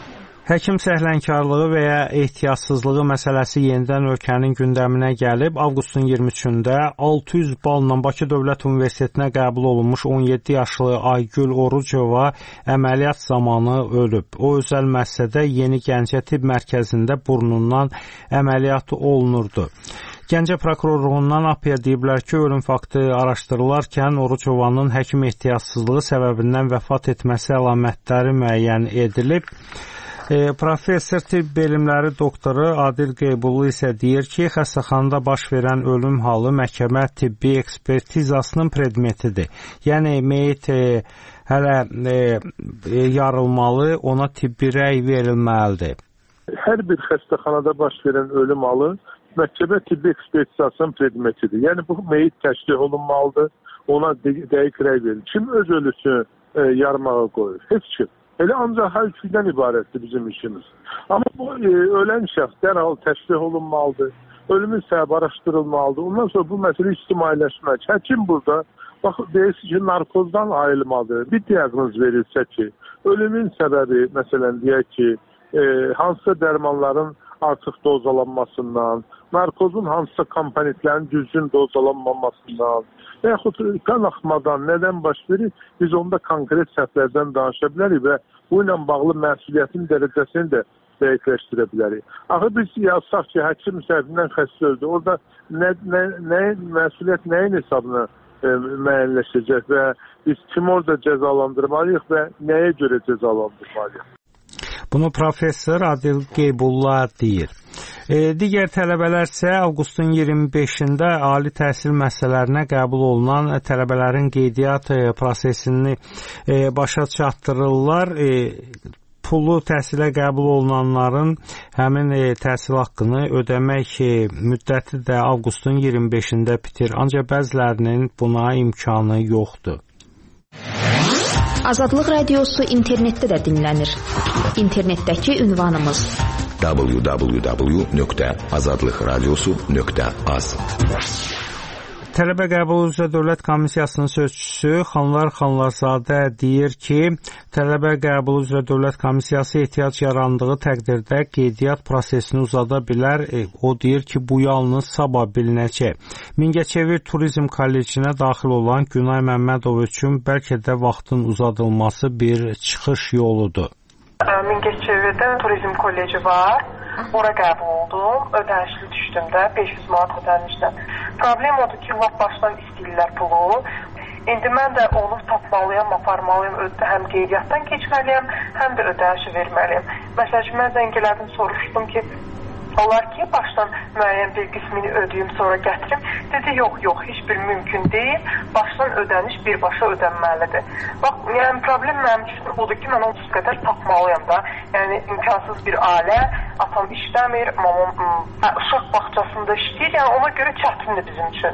Həkim səhlənkarlığı və ya ehtiyatsızlığı məsələsi yenidən ölkənin gündəminə gəlib. Avqustun iyirmi üçündə altı yüz balla Bakı Dövlət Universitetinə qəbul olunmuş on yeddi yaşlı Aygül Orucova əməliyyat zamanı ölüb. O özəl müəssisədə Yeni Gəncə Tibb Mərkəzində burnundan əməliyyatı olunurdu. Gəncə prokurorluğundan apel deyiblər ki, ölüm faktı araşdırılarkən Orucovanın həkim ehtiyatsızlığı səbəbindən vəfat etməsi əlamətləri müəyyən edilib. E, Professor tibb elmləri doktoru Adil Qeybullu isə deyir ki, xəstəxanada baş verən ölüm halı məhkəmə tibbi ekspertizasının predmetidir. Yəni, meyit e, hələ e, e, yarılmalı, ona tibbi rəy verilməlidir. Hər bir xəstəxanada baş verən ölüm halı məhkəmə tibbi ekspertizasının predmetidir. Yəni, bu meyit təşrih olunmalıdır, ona dəqiq rəy verilir. Kim öz ölüsünü e, yarmağa qoyur? Heç kim. Elə ancaq həlfdən ibarətdir bizim işimiz. Amma bu e, ölən şəxs dərhal təşrih olunmalıdır, ölümün səbəbi araşdırılmalıdır. Ondan sonra bu məsələ ictimailəşmək. Həkim burada, bax, deyirsin ki, narkozdan ayılmalıdır. Bir diaqnoz verilsə ki, ölümün səbəbi, məsələn, deyək ki, e, hansısa dərmanların artıq dozalanmasından, narkozun hansısa komponentlərin düzgün dozalanmamasından, və yaxud qan axmadan nədən baş verir, biz onda konkret səhvlərdən danışa bilərik və bu ilə bağlı məsuliyyətin dərəcəsini də dəqiqləşdirə bilərik. Axı biz yazsaq ki, həkim səhvindən xəstə öldü, orada nə, nə, nə, məsuliyyət nəyin hesabına e, müəyyənləşəcək və biz kimi orada cəzalandırmalıyıq və nəyə görə cəzalandırmalıyıq? Bunu professor Adil Qeybullah deyir. E, digər tələbələr isə avqustun iyirmi beşində ali təhsil müəssisələrinə qəbul olunan tələbələrin qeydiyyat prosesini e, başa çatdırırlar. E, pulu təhsilə qəbul olunanların həmin e, təhsil haqqını ödəmək e, müddəti də avqustun iyirmi beşində bitir. Ancaq bəzilərinin buna imkanı yoxdur. Azadlıq Radiosu internetdə də dinlənir. İnternetdəki ünvanımız w w w nöqtə azadlıq radiosu nöqtə az. Tələbə qəbulu üzrə Dövlət Komissiyasının sözçüsü Xanlar Xanlarzadə deyir ki, tələbə qəbulu üzrə Dövlət Komissiyası ehtiyac yarandığı təqdirdə qeydiyyat prosesini uzada bilər. E, o deyir ki, bu yalnız sabah bilinəcək. Mingəçevir Turizm Kollecinə daxil olan Günay Məmmədov üçün bəlkə də vaxtın uzadılması bir çıxış yoludur. Mingəçevirdə Turizm Kolleci var. Ora qəbul oldum. Ödənişli düşdüm də. beş yüz manat ödənişdən. Problem odur ki, lap başdan istəyirlər pulu. İndi mən də onu tapmalıyam, aparmalıyam. Həm qeydiyyatdan keçməliyəm, həm də ödənişi verməliyəm. Məsələn, mən zəng elədim, soruşdum ki, olar ki, başdan müəyyən bir qismini ödəyim, sonra gətirim. Dedi, yox, yox, heç bir mümkün deyil. Başdan ödəniş birbaşa ödənməlidir. Bax, yəni problem mənim üçün odur ki, mən otuz qədər tapmalıyam da. Yəni, imkansız bir ailə, atam işləmir, mamam uşaq bağçasında işləyir. Yəni, ona görə çətindir bizim üçün.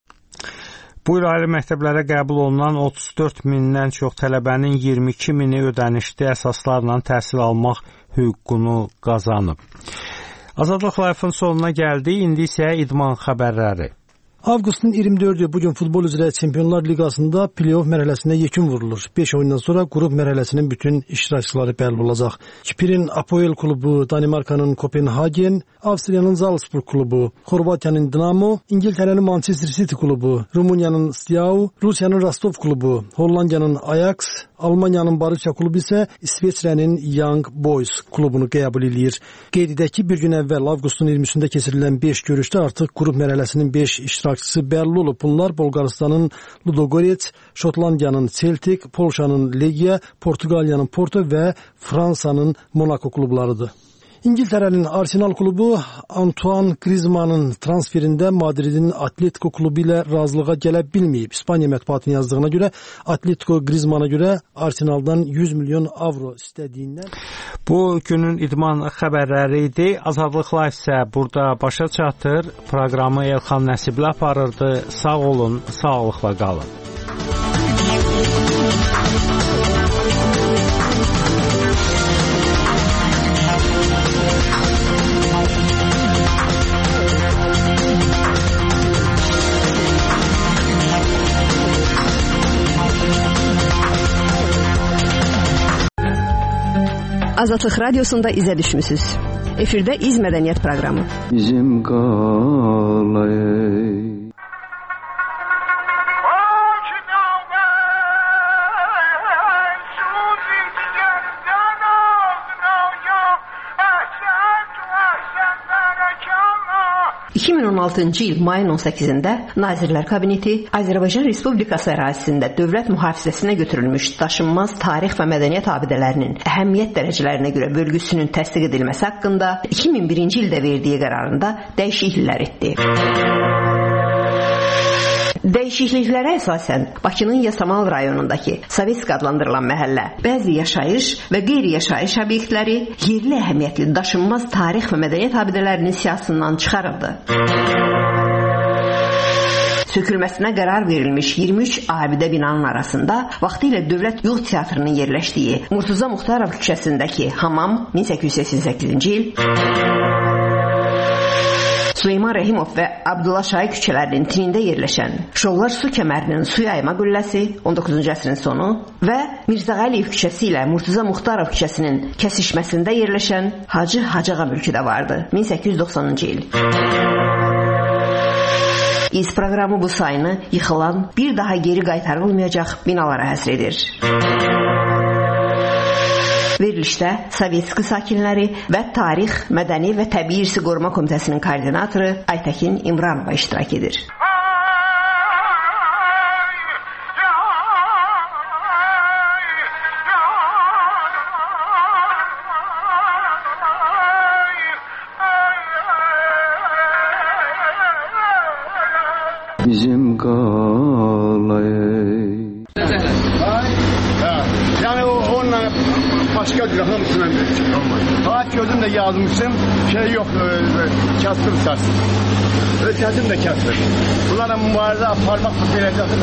Bu il ali məktəblərə qəbul olunan otuz dörd mindən çox tələbənin iyirmi iki mini ödənişli əsaslarla təhsil almaq hüququnu qazanıb. Azadlıq Live-ın sonuna gəldi. İndi isə idman xəbərləri. Avqustun iyirmi dördü bugün futbol üzrə Çempionlar Liqasında play-off mərhələsinə yekun vurulur. beş oyundan sonra qrup mərhələsinin bütün iştirakçıları bəlli olacaq. Kipirin Apoel klubu, Danimarkanın Kopenhagen, Avstriyanın Salzburg klubu, Xorvatiyanın Dinamo, İngiltərənin Manchester City klubu, Rumıniyanın Steaua, Rusiyanın Rostov klubu, Hollandiyanın Ajax, Almaniyanın Borussia klubu isə İsveçrənin Young Boys klubunu qəbul edir. Qeyd edək ki, bir gün əvvəl avqustun iyirmi üçündə keçirilən beş görüşdə artıq qrup mərhələsinin beş iştirakçısı bəlli olub. Bunlar Bolqarıstanın Ludogorets, Şotlandiyanın Celtic, Polşanın Legia, Portuqaliyanın Porto və Fransanın Monaco klublarıdır. İngiltərənin Arsenal klubu Antoine Griezmann'ın transferində Madridin Atletico klubu ilə razılığa gələ bilməyib. İspaniya mətbuatının yazdığına görə Atletico Griezmann'a görə Arsenaldan yüz milyon avro istədiyindən. Bu günün idman xəbərləri idi. Azadlıq Live isə burada başa çatır. Proqramı Elxan Nəsibli aparırdı. Sağ olun, sağlıqla qalın. Azadlıq radiosunda izə düşmüsünüz. Efirdə İz Mədəniyyət proqramı. Bizim qalay. iki min on altıncı il mayın on səkkizində Nazirlər Kabineti Azərbaycan Respublikası ərazisində dövlət mühafizəsinə götürülmüş daşınmaz tarix və mədəniyyət abidələrinin əhəmiyyət dərəcələrinə görə bölgüsünün təsdiq edilməsi haqqında iki min birinci ildə verdiyi qərarında dəyişikliklər etdi. Dəyişikliklərə əsasən Bakının Yasamal rayonundakı Sovetsk adlandırılan məhəllə, bəzi yaşayış və qeyri-yaşayış obyektləri yerli əhəmiyyətli daşınmaz tarix və mədəniyyət abidələrinin siyahısından çıxarıldı. Sökülməsinə qərar verilmiş iyirmi üç abidə binanın arasında vaxtilə Dövlət Yol Teatrının yerləşdiyi Murtuza Muxtarov küçəsindəki Hamam min səkkiz yüz səksən səkkizinci il, Süleyman Rəhimov və Abdullah Şahi küçələrinin tinində yerləşən Şollar su kəmərinin su yayma qülləsi on doqquzuncu əsrin sonu və Mirzə Əliyev küçəsi ilə Murtuza Muxtarov küçəsinin kəsişməsində yerləşən Hacı Hacığa mülkü də vardı min səkkiz yüz doxsanıncı il. İz proqramı bu sayını yıxılan, bir daha geri qaytarılmayacaq binalara həsr edir. Verilişdə Sovetski sakinləri və Tarix, Mədəni və Təbii İrsi Qoruma Komitəsinin koordinatoru Aytəkin İmranova iştirak edir. Bizim qalay. Yani onunla başka bir rakam üstünden verecek. Saat gördüm de yazmışım. Şey yok, kasır sarsın. Ötedim de kasır. Bunlara mübareze parmak verecek mi?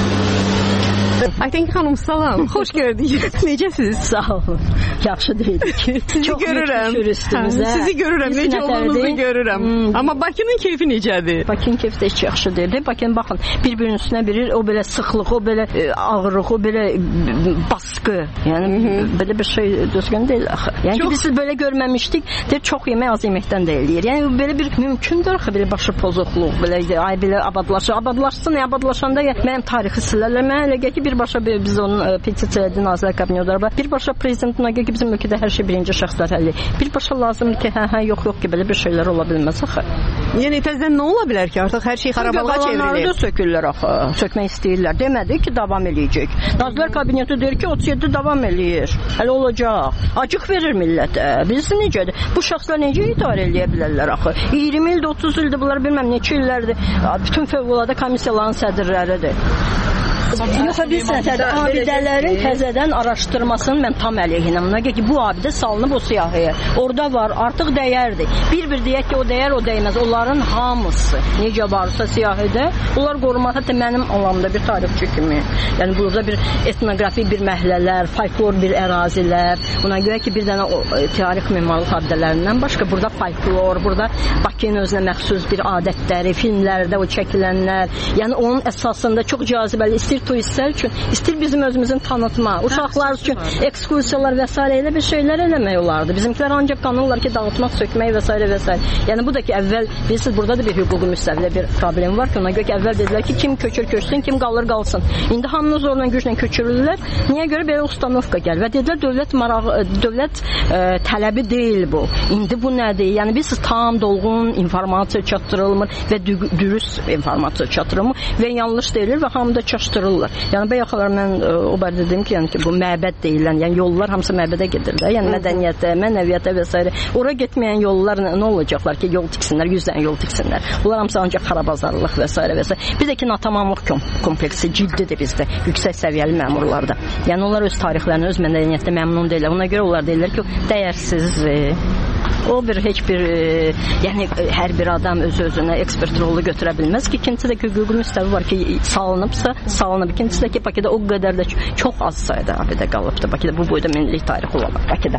Aytən xanım, salam. Xoş gördük. Necəsiniz? Sağ olun. Yaxşı deyilik. Sizi görürəm. Sizi görürəm. Necə olduğunuzu görürəm. Hmm. Amma Bakının keyfi necədir? Bakının keyfi də heç yaxşı deyil. Bakın, baxın, bir-birinin üstünə birir. O belə sıxlıq, o belə ağırlıq, o belə baskı. Yəni, hmm. belə bir şey düzgün deyil axı. Yəni çok... ki, biz belə görməmişdik. Deyir, çox yemək az yeməkdən də eləyir. Yəni, belə bir mümkündür axı, belə başı pozuqluq, belə, ay, belə abadlaşır. Abadlaşsın, abadlaşanda mənim tarixi silərlər. Mənə elə gəl ki, birbaşa biz onun petisiya etdi Nazirlər Kabineti. Birbaşa prezidentin gəl ki, bizim ölkədə hər şey birinci şəxslər həll edir. Birbaşa lazımdır ki, hə, hə, yox, yox ki, belə bir şeylər ola bilməz axı. Yəni, təzədən nə ola bilər ki, artıq hər şey xarabalığa çevrilir? Qalanları da sökürlər axı, sökmək istəyirlər. Demədi ki, davam eləyəcək. Nazirlər Kabineti deyir ki, otuz yeddi davam eləyir. Hələ olacaq. Acıq verir millətə. Bilsin necədir? Bu şəxslər necə idarə eləyə bilərlər axı? iyirmi ildir, otuz ildir, bunlar bilməm neçə illərdir. Bütün fövqəladə komissiyaların sədrləridir. Yox, biz sənətdə abidələrin təzədən araşdırmasını mən tam əleyhinəm. Ona görə ki, bu abidə salınıb o siyahıya. Orada var, artıq dəyərdir. Bir-bir deyək ki, o dəyər, o dəyməz. Onların hamısı necə varsa siyahıda, onlar qorunmalı. Hətta mənim alanımda bir tarixçi kimi. Yəni, burada bir etnografi bir məhəllələr, folklor bir ərazilər. Ona görə ki, bir dənə o tarix memarlıq abidələrindən başqa burada folklor, burada Bakının özünə məxsus bir adətləri, filmlərdə o çəkilənlər. Yəni, onun əsasında çox cazibəli istir turistlər üçün, istir bizim özümüzün tanıtma, uşaqlar üçün ekskursiyalar və s. elə bir şeylər eləmək olardı. Bizimkilər ancaq qanırlar ki, dağıtmaq, sökmək və s. və s. Yəni, bu da ki, əvvəl, bilirsiniz, burada da bir hüquqi müstəvidə bir problem var ki, ona görə ki, əvvəl dedilər ki, kim köçür, köçsün, kim qalır, qalsın. İndi hamını zorla güclə köçürürlər. Niyə görə belə ustanovka gəlir? Və dedilər, dövlət marağı, dövlət ə, tələbi deyil bu. İndi bu nədir? Yəni, biz tam dolğun informasiya çatdırılmır və dürüst informasiya çatdırılmır və yanlış deyilir və hamıda çaşdırılır. Yəni bayaqlar mən o barədə dedim ki, yəni ki, bu məbəd deyilən, yəni yollar hamısı məbədə gedirlər. Yəni mədəniyyətə, mənəviyyətə və s. Ora getməyən yollar nə olacaqlar ki, yol tiksinlər, yüz dənə yol tiksinlər. Bunlar hamısı ancaq xarabazarlıq və s. və s. Bir də ki, natamamlıq kompleksi ciddidir bizdə, yüksək səviyyəli məmurlarda. Yəni onlar öz tarixlərini, öz mədəniyyətdə məmnun deyirlər. Ona görə onlar deyirlər ki, dəyərsizdir. O bir heç bir, e, yəni hər bir adam öz-özünə ekspert rolu götürə bilməz ki, ikincisi də ki, hüquqi müstəvi var ki, salınıbsa, salınıb. İkincisi də ki, Bakıda o qədər də çox az sayda abidə qalıbdır. Bakıda bu boyda milli tarix olar Bakıda.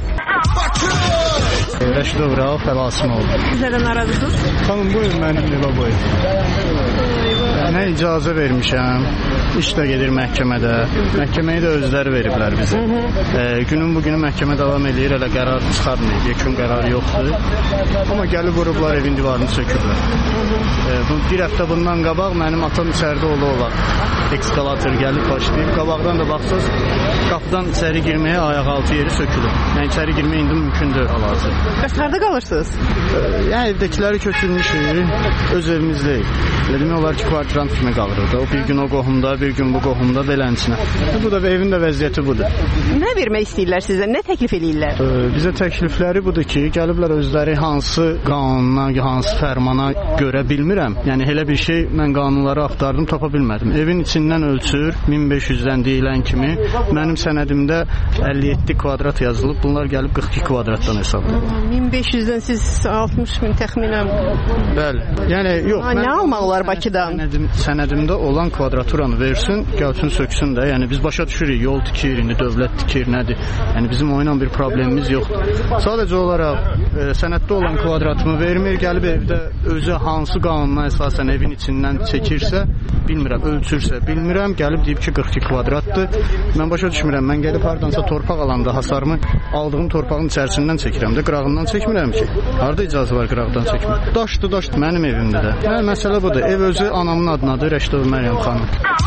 Rəşidov Rauf Əlasimoğlu. Nədən aradısınız? Xanım, buyurun mənim nüva boyu. Nə icazə vermişəm. İş də gedir məhkəmədə. Məhkəməyi də özləri veriblər bizə. E, günün bugünü məhkəmə davam edir, elə qərar çıxarmır, yekun qərar yoxdur. Amma gəlib vurublar, evin divarını söküblər. E, bu bir həftə bundan qabaq mənim atam içəridə ola ola ekskalator gəlib başlayıb. Qabaqdan da baxsaz, qapıdan içəri girməyə ayaq altı yeri sökülür. Yəni içəri girmək indi mümkün deyil hal-hazır. Bəs harda qalırsınız? E, yəni evdəkiləri köçürmüşük, öz evimizdəyik. Demək olar ki, kvartirant kimi qalırıq da. O bir gün o qohumda, bir gün bu qohumda belənçinə. Bu da evin də vəziyyəti budur. Nə vermək istəyirlər sizə? Nə təklif eləyirlər? E, bizə təklifləri budur ki, gəliblər özləri hansı qanuna, hansı fərmana görə bilmirəm. Yəni elə bir şey mən qanunları axtardım, tapa bilmədim. Evin içindən ölçür, min beş yüzdən deyilən kimi. Mənim sənədimdə əlli yeddi kvadrat yazılıb. Bunlar gəlib qırx iki kvadratdan hesablayırlar. min beş yüzdən siz altmış min təxminən. Bəli. Yəni yox, ha, mən nə almaq olar Bakıdan? Sənədim, sənədimdə olan kvadraturanı versin, gəlsin söksün də. Yəni biz başa düşürük, yol tikir, indi dövlət tikir, nədir? Yəni bizim o ilə bir problemimiz yoxdur. Sadəcə olaraq e, sənəddə olan kvadratımı vermir, gəlib evdə özü hansı qanuna əsasən evin içindən çəkirsə, bilmirəm, ölçürsə, bilmirəm, gəlib deyib ki, qırx iki kvadratdır. Mən başa düşmürəm, mən gəlib hardansa torpaq alanda hasarımı aldığım torpağın içərisindən çəkirəm də, qırağından çəkmirəm ki. Harda icazə var qırağdan çəkmək? Daşdı, daşdı mənim evimdə də. Hə, məsələ budur. Ev özü anamın adınadır, Rəşidov Məryəm xanım.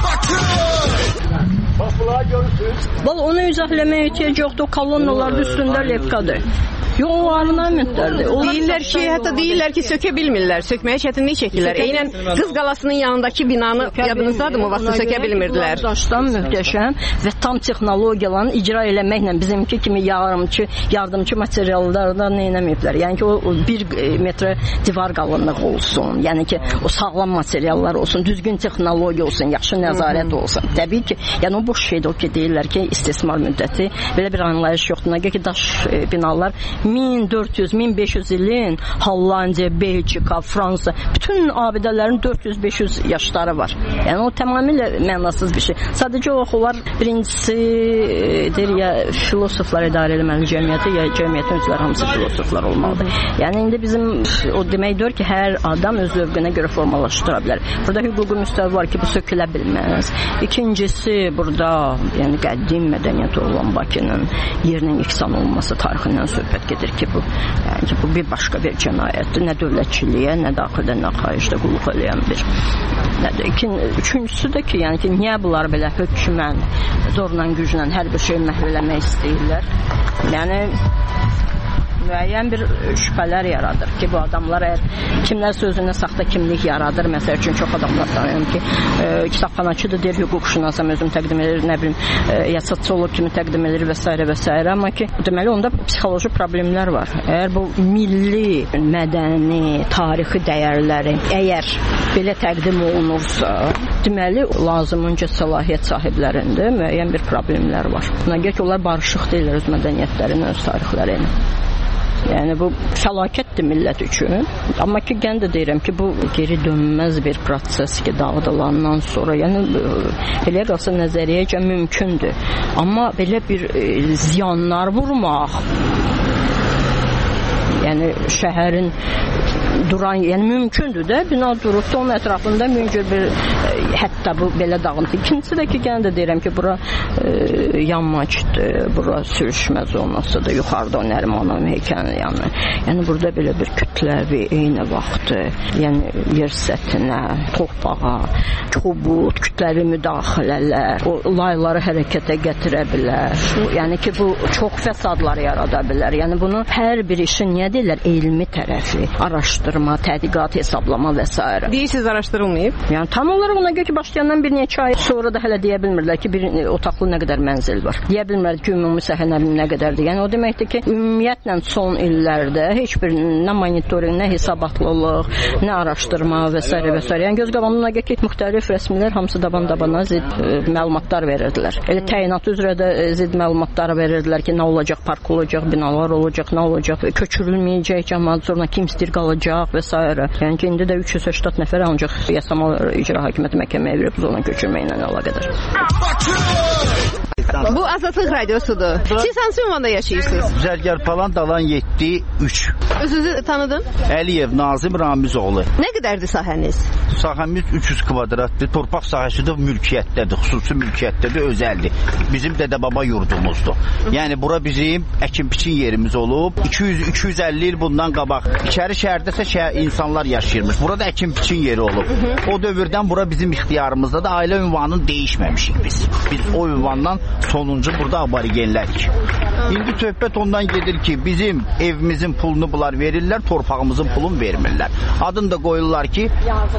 Valla onu izahləməyə ehtiyac yoxdur. Kolonnalar üstündə lepkadır. Yox, o ornamentlərdir. Deyirlər ki, hətta deyirlər ki, sökə bilmirlər, sökməyə çətinlik çəkirlər. Eynən Qız Qalasının yanındakı binanı yadınızdadır mı? Vaxtı sökə bilmirdilər. Daşdan möhtəşəm və tam texnologiyalarını icra eləməklə bizimki kimi yardımçı, yardımçı materiallardan nə eləməyiblər. Yəni ki, o bir metrə divar qalınlığı olsun. Yəni ki, o sağlam materiallar olsun, düzgün texnologiya olsun, yaxşı nəzarət olsun. Təbii ki, yəni o boş şeydir o ki, deyirlər ki, istismar müddəti. Belə bir anlayış yoxdur. Nə ki, daş binalar min dörd yüz min beş yüz ilin Hollandiya, Belçika, Fransa, bütün abidələrin dörd yüz beş yüz yaşları var. Yəni o tamamilə mənasız bir şey. Sadəcə o onlar birincisi deyir ya filosoflar idarə etməli cəmiyyəti, ya cəmiyyətin üzvləri hamısı filosoflar olmalıdır. Yəni indi bizim o deməkdir ki, hər adam öz zövqünə görə formalaşdıra bilər. Burada hüquqi müstəvi var ki, bu sökülə bilməz. İkincisi burada yəni qədim mədəniyyət olan Bakının yerinin yeksan olması tarixindən söhbət gedir ki, bu yəni ki, bu bir başqa bir cinayətdir. Nə dövlətçiliyə, nə daxildə, nə xaricdə qulluq eləyən bir nədir. İkin, üçüncüsü də ki, yəni ki, niyə bunlar belə hökmən, zorla, güclə hər bir şey məhv eləmək istəyirlər? Yəni müəyyən bir şübhələr yaradır ki, bu adamlar əgər kimlər sözünə saxta kimlik yaradır, məsəl üçün çox adamlar tanıyım ki, e, kitabxanaçıdır, deyir, hüquqşünasam özüm təqdim edir, nə bilim, e, ya sotsiolog kimi təqdim edir və s. və s. Amma ki, deməli, onda psixoloji problemlər var. Əgər bu milli, mədəni, tarixi dəyərləri əgər belə təqdim olunursa, deməli, lazımınca səlahiyyət sahiblərində müəyyən bir problemlər var. Buna görə ki, onlar barışıq deyirlər öz mədəniyyətlərini, öz tarixlərini. Yəni bu fəlakətdir millət üçün. Amma ki, gən də deyirəm ki, bu geri dönməz bir proses ki, dağıdılandan sonra, yəni elə qalsa nəzəriyyəcə mümkündür. Amma belə bir e, ziyanlar vurmaq, yəni şəhərin duran, yəni mümkündür də, bina durursa onun ətrafında mümkün bir e, hətta bu belə dağıntı. İkincisi də ki, gənə də deyirəm ki, bura e, yanmaçdır, bura sürüşmə zonasıdır, yuxarıda o Nərimanov heykəlinin yanı. Yəni burada belə bir kütləvi eyni vaxtı, yəni yer səthinə, torpağa, kobud, kütləvi müdaxilələr, o layları hərəkətə gətirə bilər. Yəni ki, bu çox fəsadlar yarada bilər. Yəni bunu hər bir işin niyə deyirlər, elmi tərəfi, araşdırma, tədqiqat, hesablama və s. Deyirsiniz, araşdırılmayıb? Yəni tam olaraq ona görə ki, başlayandan bir neçə ay sonra da hələ deyə bilmirlər ki, bir otaqlı nə qədər mənzil var. Deyə bilmirlər ki, ümumi səhə nə qədərdir. Yəni o deməkdir ki, ümumiyyətlə son illərdə heç bir nə monitoring, nə hesabatlılıq, nə araşdırma və s. və s. Yəni göz qabağına görə ki, müxtəlif rəsmilər hamısı daban-dabana zid e, məlumatlar verirdilər. Elə təyinat üzrə də e, zid məlumatlar verirdilər ki, nə olacaq, park olacaq, binalar olacaq, nə olacaq, köçürülməyəcək, cəmaət sonra kim istəyir qalacaq və s. Yəni ki, indi də üç yüz səksən nəfər ancaq yasama icra hakimiyyəti məhkəməyə verib zona köçürməklə əlaqədar. Bu Azadlıq radiosudur. Siz hansı ünvanda yaşayırsınız? Zərgər Palan Dalan yeddi üç. Özünüzü tanıdın? Əliyev Nazim Ramizoğlu. Nə qədərdir sahəniz? Sahəmiz üç yüz kvadratdır. Torpaq sahəsi də mülkiyyətdədir, xüsusi mülkiyyətdədir, özəldir. Bizim dədə-baba yurdumuzdur. Yəni bura bizim əkin-biçin yerimiz olub. iki yüz iki yüz əlli il bundan qabaq. İçəri şəhərdəsə şəhər insanlar yaşayırmış. Burada əkin-biçin yeri olub. O dövrdən bura bizim ixtiyarımızda da ailə ünvanını dəyişməmişik biz. Biz o ünvandan sonuncu burada aborigenlərik. İndi söhbət ondan gedir ki, bizim evimizin pulunu bunlar verirlər, torpağımızın pulunu vermirlər. Adını da qoyurlar ki,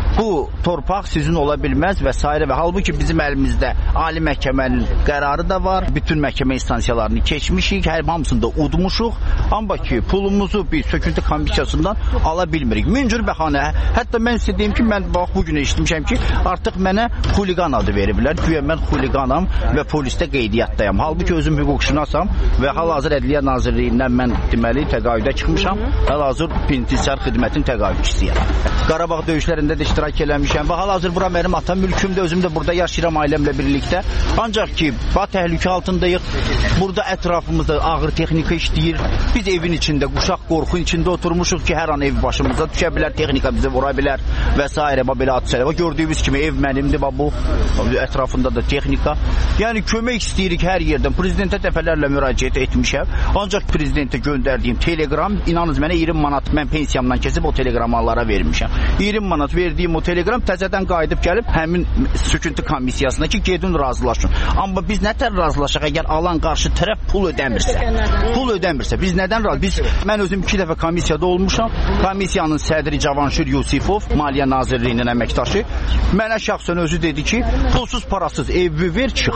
bu torpaq sizin ola bilməz və s. və halbuki bizim əlimizdə Ali Məhkəmənin qərarı da var. Bütün məhkəmə instansiyalarını keçmişik, hər hamısında udmuşuq. Amma ki, pulumuzu biz söküntü komissiyasından ala bilmirik. Müncür bəhanə. Hətta mən sizə deyim ki, mən bax bu gün eşitmişəm ki, artıq mənə xuliqan adı veriblər. Güya mən xuliqanam və polisdə qeydiyyatdayam. Halbuki özüm hüquqşünasam və hal-hazır Ədliyyə Nazirliyindən mən deməli təqaüdə çıxmışam. Hal-hazır penitensiar xidmətin təqaüdçisiyəm. Qarabağ döyüşlərində də iştirak eləmişəm və hal-hazır bura mənim atam mülkümdə, özüm də burada yaşayıram ailəmlə birlikdə. Ancaq ki, bax təhlükə altındayıq. Burada ətrafımızda ağır texnika işləyir. Biz evin içində, quşaq qorxu içində oturmuşuq ki, hər an ev başımıza düşə bilər, texnika bizi vura bilər və s. belə hadisələr. Gördüyünüz kimi ev mənimdir, bu ətrafında da texnika. Yəni kömək istəyirik hər yerdən. Prezidentə dəfələrlə müraciət etmişəm. Ancaq prezidentə göndərdiyim telegram, inanınız mənə iyirmi manat mən pensiyamdan kesib o teleqramlara vermişəm. iyirmi manat verdiyim o telegram təzədən qayıdıb gəlib həmin söküntü komissiyasına ki, gedin razılaşın. Amma biz nətər razılaşaq əgər alan qarşı tərəf pul ödəmirsə? Pul ödəmirsə biz nədən razı? Biz mən özüm iki dəfə komissiyada olmuşam. Komissiyanın sədri Cavanşir Yusifov, Maliyyə Nazirliyinin əməkdaşı, mənə şəxsən özü dedi ki, pulsuz parasız evi ver, çıx.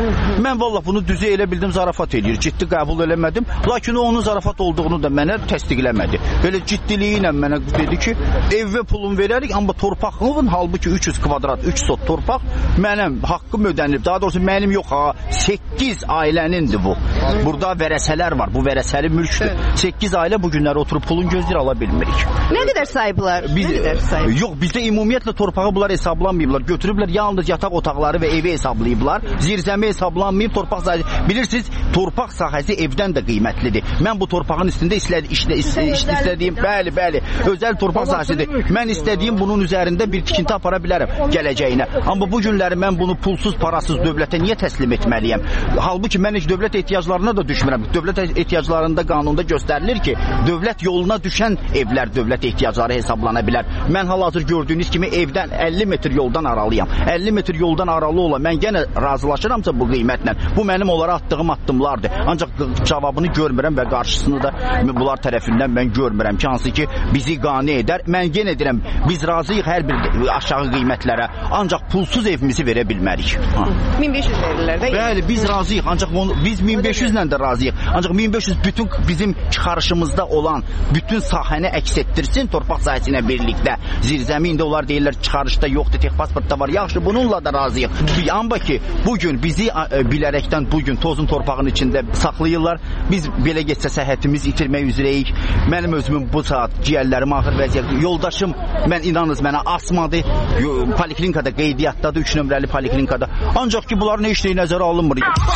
Mən vallah bunu düzü elə bildim, zarafat eləyir. Ciddi qəbul eləmədim. Lakin o onun zarafat olduğunu da mənə təsdiqləmədi. Belə ciddiliyi ilə mənə dedi ki, evə pulun verərik, amma torpağın halbuki üç yüz kvadrat, üç sot torpaq mənim haqqım ödənilib. Daha doğrusu mənim yox ha, səkkiz ailənindir bu. Burada vərəsələr var. Bu vərəsəli mülkdür. səkkiz ailə bu günləri oturub pulun gözləyir, ala bilmirik. Nə qədər sahiblər? Biz, Nə qədər sahib? Yox, bizdə ümumiyyətlə torpağı bunlar hesablanmayıblar. Götürüblər yalnız yataq otaqları və evi hesablayıblar. Zirzəmi hesablanmayıb, torpaq sahəsi. Bilirsiniz, torpaq sahəsi evdən də qiymətlidir. Mən bu torpağın üstündə işlə, işlə, işlə, işlə, istədiyim, bəli, bəli, özəl torpaq sahəsidir. Mən istədiyim bunun üzərində bir tikinti apara bilərəm gələcəyinə. Amma bu günləri mən bunu pulsuz, parasız dövlətə niyə təslim etməliyəm? Halbuki mən heç dövlət ehtiyaclarına da düşmürəm. Dövlət ehtiyaclarında qanunda göstərilir ki, dövlət yoluna düşən evlər dövlət ehtiyacları hesablana bilər. Mən hal-hazır gördüyünüz kimi evdən əlli metr yoldan aralıyam. əlli metr yoldan aralı ola mən yenə razılaşıramsa bu qiymətlə, bu mənim onlara atdığım addımlardır. Ancaq cavabını görmürəm və qarşısını da bunlar tərəfindən mən görmürəm ki, hansı ki bizi qane edər. Mən yenə deyirəm, biz razıyıq hər bir aşağı qiymətlərə. Ancaq pulsuz evimizi verə bilmərik. Ha. min beş yüz verirlər də. Bəli, biz razıyıq. Ancaq onu, biz min beş yüz ilə də razıyıq. Ancaq min beş yüz bütün bizim çıxarışımızda olan bütün sahəni əks etdirsin torpaq sahəsinə birlikdə. Zirzəmində onlar deyirlər çıxarışda yoxdur, tek pasportda var. Yaxşı, bununla da razıyıq. Amma ki, bugün bizi bilərəkdən bugün tozun torpağın içində saxlayırlar. Biz belə getsə səhhətimiz itirmək üzrəyik. Mənim özümün bu saat ciyərlərim ağır vəziyyət. Yoldaşım, mən inanınız mənə asmadı. Poliklinikada qeydiyyatdadır, üç nömrəli poliklinikada. Ancaq ki, bunların heç nəyi nəzərə alınmır.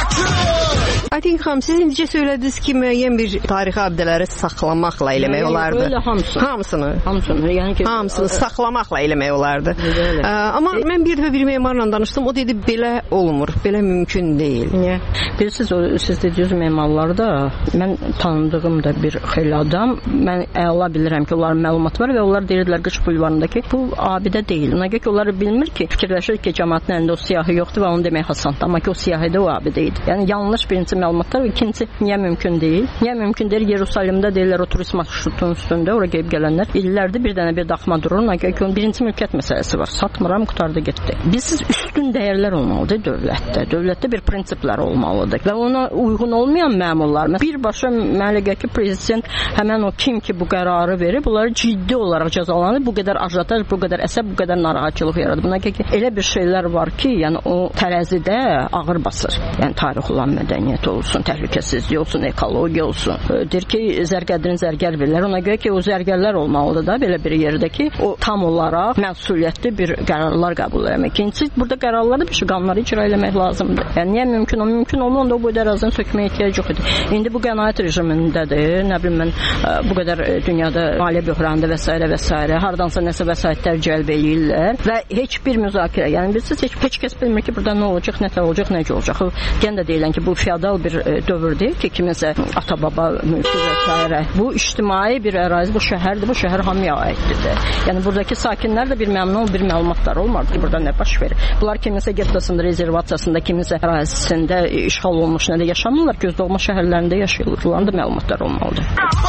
Aytin xanım, siz indicə söylədiniz ki, müəyyən bir tarixi abidələri saxlamaqla eləmək olardı. Öyle hamısını. Hamısını. Hamısını. Yəni ki, hamısını saxlamaqla eləmək olardı. Ə, amma mən bir dəfə bir memarla danışdım. O dedi belə olmur, belə mümkün deyil. Niyə? Bilirsiniz, o siz dediyiniz memarlarda mən tanıdığım da bir xeyli adam, mən əla bilirəm ki, onların məlumat var və onlar deyirdilər Qış bulvarındakı bu abidə deyil. Ona görə ki, onları bilmir ki, fikirləşir ki, cəmaətin əlində o siyahı yoxdur və onu demək asandır. Amma ki, o siyahı da o abidə idi. Yəni yanlış birinci məlumatlar və ikinci niyə mümkün deyil? Niyə mümkün deyil? Yerusalimdə deyirlər o turist marşrutunun üstündə ora gəlib gələnlər illərdir bir dənə bir daxma durur. Ona görə ki, birinci mülkiyyət məsələsi var. Satmıram, qutardı getdi. Biz üstün dəyərlər olmalıdır dövlətdə. Dövlətdə bir prinsiplər olmalıdır və ona uyğun olmayan məmurlar, birbaşa mənə gəlir ki, prezident həmən o kim ki bu qərarı verir, bunları ciddi olaraq cəzalanır. Bu qədər ajataj, bu qədər əsəb, bu qədər narahatçılıq yaradır. Buna gəlir ki, elə bir şeylər var ki, yəni o tərəzidə ağır basır. Yəni tarix olan mədəniyyət o. olsun, təhlükəsizlik olsun, ekologiya olsun. Deyir ki, zərgədrin zərgər verirlər. Ona görə ki, o zərgərlər olmalıdır da belə bir yerdə ki, o tam olaraq məsuliyyətli bir qərarlar qəbul etmək. İkincisi, burada qərarları bir şey qanunları icra etmək lazımdır. Yəni niyə mümkün o mümkün olmanda o boyda ərazini sökməyə ehtiyac yox idi. İndi bu qənaət rejimindədir. Nə bilim mən bu qədər dünyada maliyyə böhranında və s. və s. hardansa nəsə vəsaitlər cəlb eləyirlər və heç bir müzakirə, yəni biz heç, heç kəs bilmir ki, burada nə olacaq, nə olacaq, nə olacaq. Yenə də deyilən ki, bu feodal bir dövr deyil ki, kiminsə ata-baba mülkü və s. Bu ictimai bir ərazi, bu şəhərdir, bu şəhər hamıya aiddir. Yəni buradakı sakinlər də bir məmnun, bir məlumatlar olmadı ki, burada nə baş verir. Bunlar kiminsə getdasında, rezervasiyasında, kiminsə ərazisində işğal olmuş, nə də yaşamırlar, gözdolma şəhərlərində yaşayırlar. Bunların da məlumatlar olmalıdır.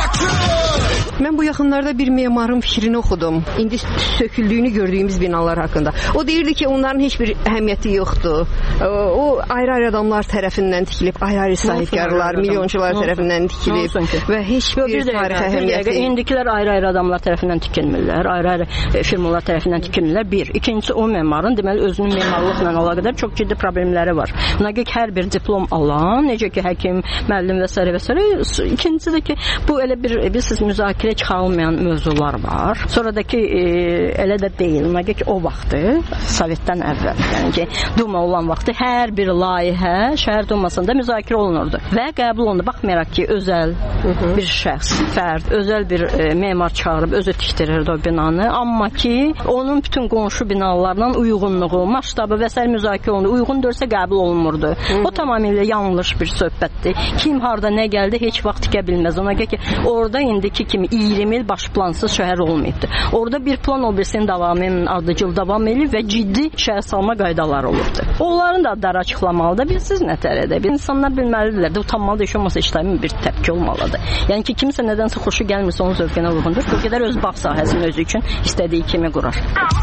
Mən bu yaxınlarda bir memarın fikrini oxudum. İndi söküldüyünü gördüyümüz binalar haqqında. O deyirdi ki, onların heç bir əhəmiyyəti yoxdur. O ayrı-ayrı adamlar tərəfindən tikilib, ayrı-ayrı sahibkarlar, milyonçular tərəfindən tikilib və heç bir tarix əhəmiyyəti. İndikilər ayrı-ayrı adamlar tərəfindən tikilmirlər, ayrı-ayrı firmalar tərəfindən tikilmirlər. Bir. İkincisi, o memarın deməli özünün memarlıqla əlaqədar çox ciddi problemləri var. Buna görə hər bir diplom alan, necə ki, həkim, müəllim və s. və s. İkincisi də ki, bu elə bir bilirsiniz müzakirə çıxarılmayan mövzular var. Sonradakı e, elə də deyil. Buna görə ki, o vaxtı Sovetdən əvvəl, yəni ki, Duma olan vaxtı hər bir layihə şəhər Dumasında müzakirə olunurdu və qəbul olundu. Baxmayaraq ki, özəl bir şəxs, fərd, özəl bir e, memar çağırıb özü tikdirirdi o binanı, amma ki, onun bütün qonşu binalarla uyğunluğu, masştabı və s. müzakirə olundu. Uyğun dörsə qəbul olunmurdu. Hı -hı. O tamamilə yanlış bir söhbətdir. Kim harda nə gəldi heç vaxt tikə bilməz. Ona görə ki, orada indiki kimi iyirmi il baş plansız şəhər olmayıbdı. Orada bir plan o birisinin davamı, ardıcıl davam eləyib və ciddi şəhər salma qaydaları olubdu. Onların da adları açıqlamalıdır. Bilsiz nə tərədə? Bir insanlar bilməlidirlər. Utanmalı da olmasa işləmin bir təpki olmalıdır. Yəni ki, kimsə nədənsə xoşu gəlmirsə onun zövqünə uyğundur. O qədər öz bağ sahəsini özü üçün istədiyi kimi qurar.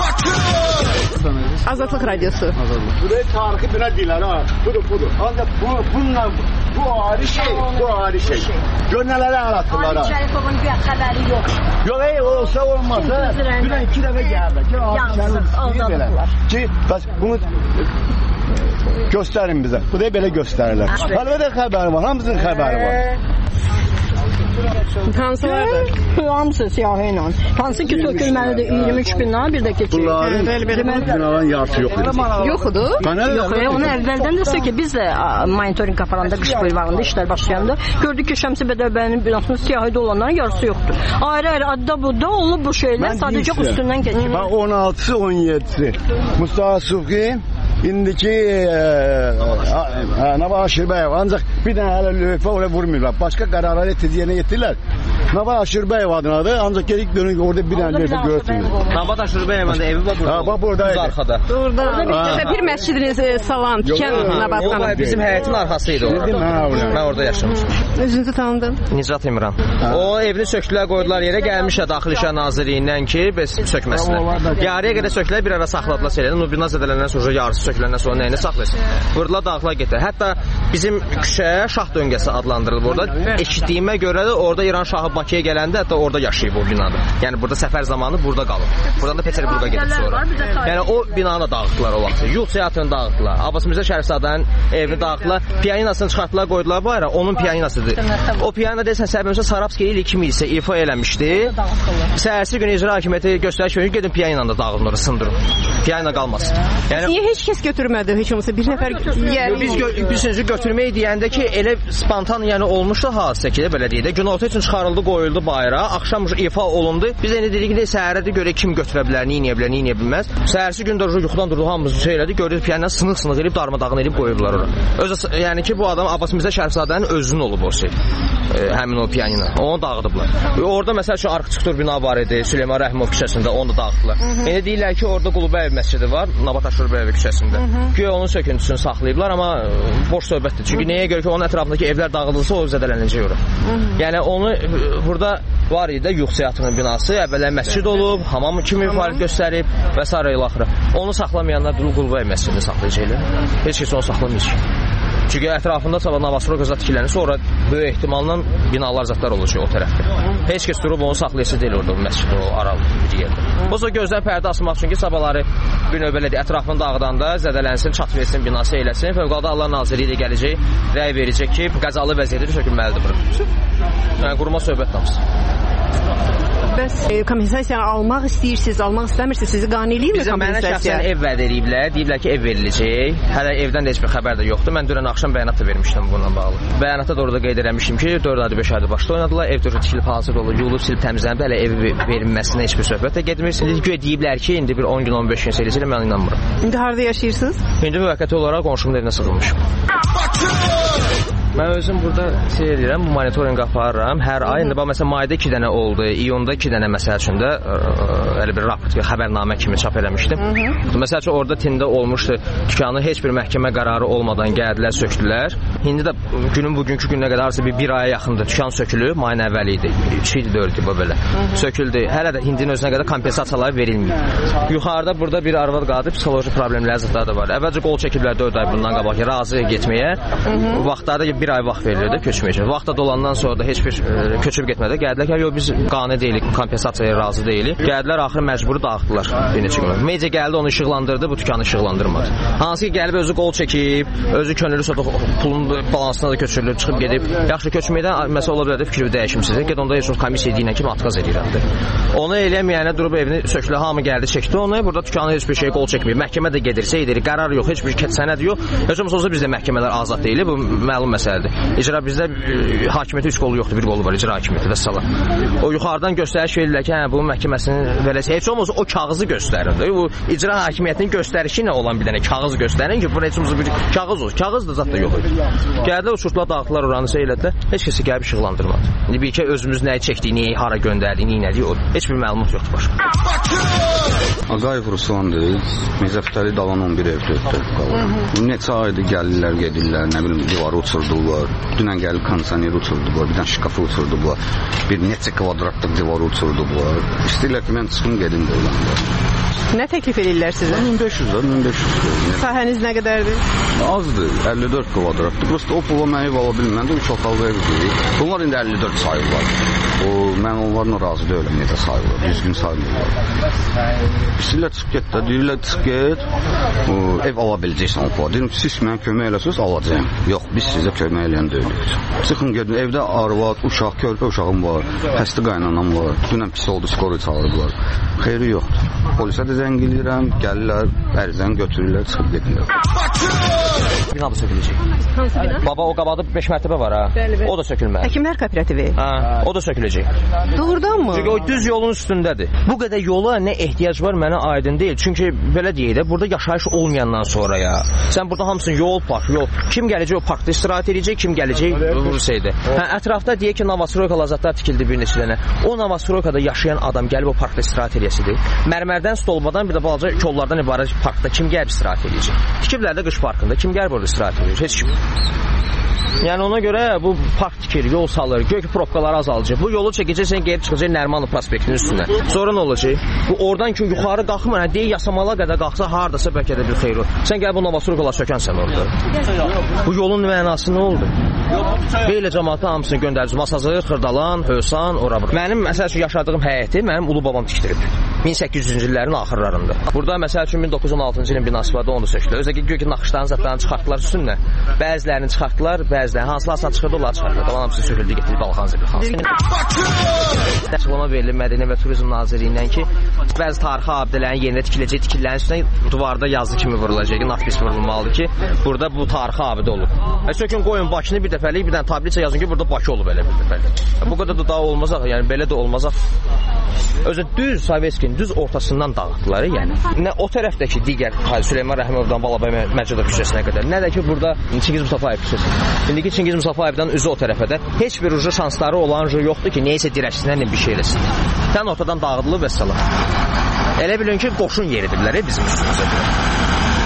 Azadlıq Radiosu. Buraya tarixi bina deyirlər ha. Budur, budur. Ancaq bu, bununla bu ayrı şey, bu ayrı şey. Gör nələrə anlatırlar ha. Şərifovun bir xəbəri yox. Yox, ey, olsa olmasa dünən iki dəfə gəldi ki, aldadılar. Ki, bəs bunu göstərin bizə. Bu da belə göstərirlər. Əlbəttə xəbəri var, hamısının xəbəri var. Hansı vardır? Hamısı siyahı ilə. Hansı ki sökülməlidir iyirmi üç bina, bir də keçir. Bunların binaların yarısı yoxdur. Yoxdur? Yox, onu əvvəldən də sökür. Biz də monitoring aparanda qış bulvarında işlər başlayanda gördük ki, Şəmsi Bədəbənin binasının siyahıda olanların yarısı yoxdur. Ayrı-ayrı adda budda olub bu şeylər sadəcə üstündən keçir. on altısı on yedisi Mustafa Sufi indiki Navar Aşırbəyev ancaq bir dənə hələ lövhə oraya vurmuyorlar. Başqa qərarları tez yerinə yetirlər. Navar Aşırbəyev adınadır. Ancaq gedik dönük orada bir dənə lövhə görürsünüz. Navar Aşırbəyevin də evi var burada. Ha, bax buradaydı. Arxada. Orada bir dəfə bir məscidiniz salan, tikən Nabat xanım. Bizim həyətin arxasıydı o. Mən orada yaşamışam. Özünüzü tanıdın? Nicat İmran. O evini sökdülər, qoydular yerə, gəlmişə Daxili İşlər Nazirliyindən ki, bəs sökməsinlər. Yarıya qədər sökdülər, bir ara saxladılar şeyləri. Nubina zədələndən sonra yarısı söküləndən sonra nəyini saxlasın. Vurdular, dağıtlar getdilər. Hətta bizim küçəyə Şah döngəsi adlandırılıb orada. Eşitdiyimə görə də orada İran şahı Bakıya gələndə hətta orada yaşayıb o binada. Yəni burada səfər zamanı burada qalıb. Buradan da Peterburqa gedib sonra. Yəni o binanı da dağıtdılar o vaxt. Yuh teatrını dağıtdılar. Abbas Mirzə Şərifzadənin evini dağıtdılar. Pianinasını çıxartdılar, qoydular bu ara. Onun pianinasıdır. O pianino desən səbəbimizə Sarabski il iki min isə ifa eləmişdi. Səhərsi günü icra hakimiyyəti göstəriş verir, gedin pianino da dağılın orası, sındırın. Pianino qalmasın. Yəni niyə heç kəs götürmədi heç olmasa bir nəfər yəni biz bilirsiniz götürməyi deyəndə ki, elə spontan yəni olmuşdu hadisə ki, belə deyək də. Günorta üçün çıxarıldı, qoyuldu bayıra. Axşam ifa olundu. Biz indi dedik ki, səhərə də görə kim götürə bilər, nə edə bilər, nə edə bilməz. Səhərsi gün də yuxudan durdu, hamımız şey elədi, gördük pianino sınıq-sınıq edib darmadağın edib qoyublar ora. Özü yəni ki, bu adam Abbas Mirzə Şərifzadənin özünün olub o şey. E, həmin o pianino. Onu dağıdıblar. E, orada məsəl üçün arxitektur bina var idi, Süleyman Rəhimov küçəsində, onu da dağıtdılar. İndi deyirlər ki, orada Qulubəyev məscidi var, Nabat Aşurbəyev küçəsində. Güya onun söküntüsünü saxlayıblar, amma boş söhbətdir. Çünki nəyə görə ki, onun ətrafındakı evlər dağıdılsa, o zədələnəcək ora. Yəni onu burada var idi də Yux teatrının binası, əvvəllər məscid olub, hamam kimi fəaliyyət göstərib və s. ilə axıra. Onu saxlamayanlar Qulubəyev məscidini saxlayacaqlar. Heç kəs onu saxlamayacaq. Çünki ətrafında sabah Navasro gözə tikilənir, sonra böyük ehtimalla binalar zətlər olacaq o tərəfdə. Heç kəs durub onu saxlayıcı deyil orada məscid o aralı bir yerdə. O sonra gözdən pərdə asmaq üçün ki, sabahları bir növ belə ətrafını dağıdanda zədələnsin, çat versin, binası eləsin. Fövqəladə Allah Nazirliyi də gələcək, rəy verəcək ki, qəzalı vəziyyətdə sökülməlidir bura. Yəni quruma söhbət tapsın. Bəs e, kompensasiyanı almaq istəyirsiniz, almaq istəmirsiniz, sizi qane eləyirmi kompensasiya? Bizə mənə şəxsən ev vəd ediblər, deyiblər ki, ev veriləcək. Hələ evdən də heç bir xəbər də yoxdur. Mən dünən axşam bəyanat da vermişdim bununla bağlı. Bəyanatda da orada qeyd eləmişdim ki, dörd ayda beş ayda başda oynadılar. Ev dörd tikilib hazır oldu, yuyulub, silib təmizlənib, hələ ev verilməsinə heç bir söhbət də getmir. Güya deyiblər ki, indi bir on gün, on beş gün eləyəcək, mən inanmıram. İndi harda yaşayırsınız? İndi müvəqqəti olaraq qonşumun evinə sığınmışam. Mən özüm burada şey edirəm, monitorinq aparıram. Hər ay, indi bax, məsələn, mayda iki dənə oldu, iyunda iki dənə, məsəl üçün də elə bir raport, bir xəbərnamə kimi çap eləmişdim. Məsəl üçün, orada tində olmuşdu, dükanı heç bir məhkəmə qərarı olmadan gəldilər, söktülər. İndi də günün bugünkü gününə qədər arası bir, bir aya yaxındır, dükan sökülüb, mayın əvvəli idi, iki idi, dörd idi, bu belə. Söküldü, hələ də hindinin özünə qədər kompensasiyalar verilməyib. Yuxarıda burada bir arvad qadı, psixoloji problemlər zətləri də var. Əvvəlcə qol çəkiblər dörd ay bundan qabaq, razı getməyə. Vaxtlarda bir ay vaxt verilirdi köçmək üçün. Vaxtda dolandan sonra da heç bir e, köçüb getmədi. Gəldilər ki, yox biz qane deyilik, kompensasiyaya razı deyilik. Gəldilər, axırı məcburi dağıtdılar bir neçə gün. Media gəldi, onu işıqlandırdı, bu dükanı işıqlandırmadı. Hansı ki, gəlib özü qol çəkib, özü könüllü sotuq pulun balansına da köçürülür, çıxıb gedib. Yaxşı köçməkdən məsələ ola bilər də fikri dəyişimsizdir. Get onda heç o komissiya deyilən kimi atqaz edirəmdir. Onu eləməyənə durub evini sökdü, hamı gəldi, çəkdi onu. Burada dükanı heç bir şey qol çəkmir. Məhkəmə də gedirsə, edir. Qərar yox, heç bir sənəd yox. Heç olmasa bizdə məhkəmələr azad deyil. Bu məlum məsələdir. İcra bizdə e, hakimiyyəti üç qolu yoxdur, bir qolu var, icra hakimiyyəti və salam. O yuxarıdan göstəriş verirlər ki, hə, bu məhkəməsinin verəcək. Heç olmasa o kağızı göstərir. Bu icra hakimiyyətinin göstərişi ilə olan bir dənə kağız göstərin ki, bu heç olmasa bir kağız olsun. Kağız da zət də yox idi. Gəldilər, uçurtlar, dağıtdılar oranı, elədilər. Heç kəsi gəlib işıqlandırmadı. İndi bir ki, özümüz nəyi çəkdik, nəyi hara göndərdik, nə elədik, o heç bir məlumat yoxdur başqa. Ağayev Ruslandır. Mezəftəli dalan on bir ev dördür. Neçə aydır gəlirlər, gedirlər, nə bilim, divarı uçurdular. Dünən gəlib kondisioneri uçurdular, bir dənə şkafı uçurdular, bir neçə kvadratlıq divarı uçurdular. İstəyirlər ki, mən çıxım gedim deyirlər. Nə təklif edirlər sizə? min beş yüz, min beş yüz. Sahəniz nə qədərdir? Azdır, əlli dörd kvadratdır. Prosta o pula mən ev ala bilməm, də üç otaqlı evdir. Bunlar indi əlli dörd sayırlar. O, mən onlarla razı deyiləm, necə sayırlar, düzgün sayırlar. İstəyirlər çıx get də, deyirlər çıx get, o, ev ala biləcəksən o pula. Deyirəm, siz mənə kömək eləsiniz, alacağım. Yox, biz sizə kömək eləyən deyilik. Çıxın gedin, evdə arvad, uşaq, körpə uşağım var, xəstə qaynanam var. Dünən pis oldu, skoru çağırdılar. Xeyri yoxdur. Polisə də zəng edirəm, gəlirlər, ərizəni götürürlər, çıxıb gedirlər. Bina da söküləcək. Hansı bina? Baba, o qabada beş mərtəbə var ha. Bəli, bəli. O da sökülməli. Həkimlər kooperativi. Hə, o da söküləcək. Doğrudanmı? Çünki o düz yolun üstündədir. Bu qədər yola nə ehtiyac var mənə aydın deyil. Çünki belə deyək də, burada yaşayış olmayandan sonra ya. Sən burada hamısın yol, park, yol. Kim gələcək o parkda istirahət edəcək, kim gələcək Rusiyada. Hə, ətrafda deyək ki, Novostroyka lazatlar tikildi bir neçə dənə. O Novostroykada yaşayan adam gəlib o parkda istirahət edəsidir. Mərmərdən, stolbadan, bir də balaca kollardan ibarət parkda kim gəlib istirahət edəcək? Tikiblər də qış parkında. Kim gəlib orada istirahət edəcək? Heç kim. Yəni ona görə bu park tikir, yol salır, gök probkaları azalacaq. Bu yolu çəkəcəksən, geri çıxacaq Nərmanov prospektinin üstünə. Sonra nə olacaq? Bu oradan ki yuxarı qalxmır, hə, deyə Yasamala qədər qalxsa hardasa bəlkə də bir xeyir olur. Sən gəl bu Novostroykalar sökənsən orada. Bu yolun mənası nə oldu? Belə cəmaatı hamısını göndərəcək. Masazır, Xırdalan, Hövsan, ora bura. Mənim məsəl üçün yaşadığım həyəti mənim ulu babam tikdirib. min səkkiz yüzüncü illərin axırlarında. Burada məsəl üçün min doqquz yüz on altıncı ilin binası vardı, onu da sökdülər. Özə ki, gök naxışların zətlərini çıxartdılar üstündən. Bəzilərini çıxartdılar, bəzilərini hansılarsa çıxırdı, onları çıxartdılar. Qalan hamısı söküldü, getdi Balxan Zəbirxanasına. Açıqlama verilib Mədəniyyət və Turizm Nazirliyindən ki, bəzi tarixi abidələrin yerinə tikiləcək, tikililərin üstünə duvarda yazı kimi vurulacaq, natpis vurulmalıdır ki, burada bu tarixi abidə olub. E, sökün qoyun Bakını bir dəfəlik, bir dənə tabliça yazın ki, burada Bakı olub elə bir dəfəlik. E, bu qədər də daha olmaz, yəni belə də olmaz. Özü düz Sovetskinin düz ortasından dağıtdılar, yəni. Nə o tərəfdəki digər Süleyman Rəhimovdan Balabəy Məcudov küçəsinə qədər, nə də ki, burada Çingiz Mustafayev küçəsi. İndiki Çingiz Mustafayevdən üzü o tərəfədə heç bir ucu şansları olan ucu yoxdur ki, neysə dirəçsinə bir şey eləsin. Sən ortadan dağıdılıb və salam. Elə bilin ki, qoşun yeridirlər bizim üstümüzə.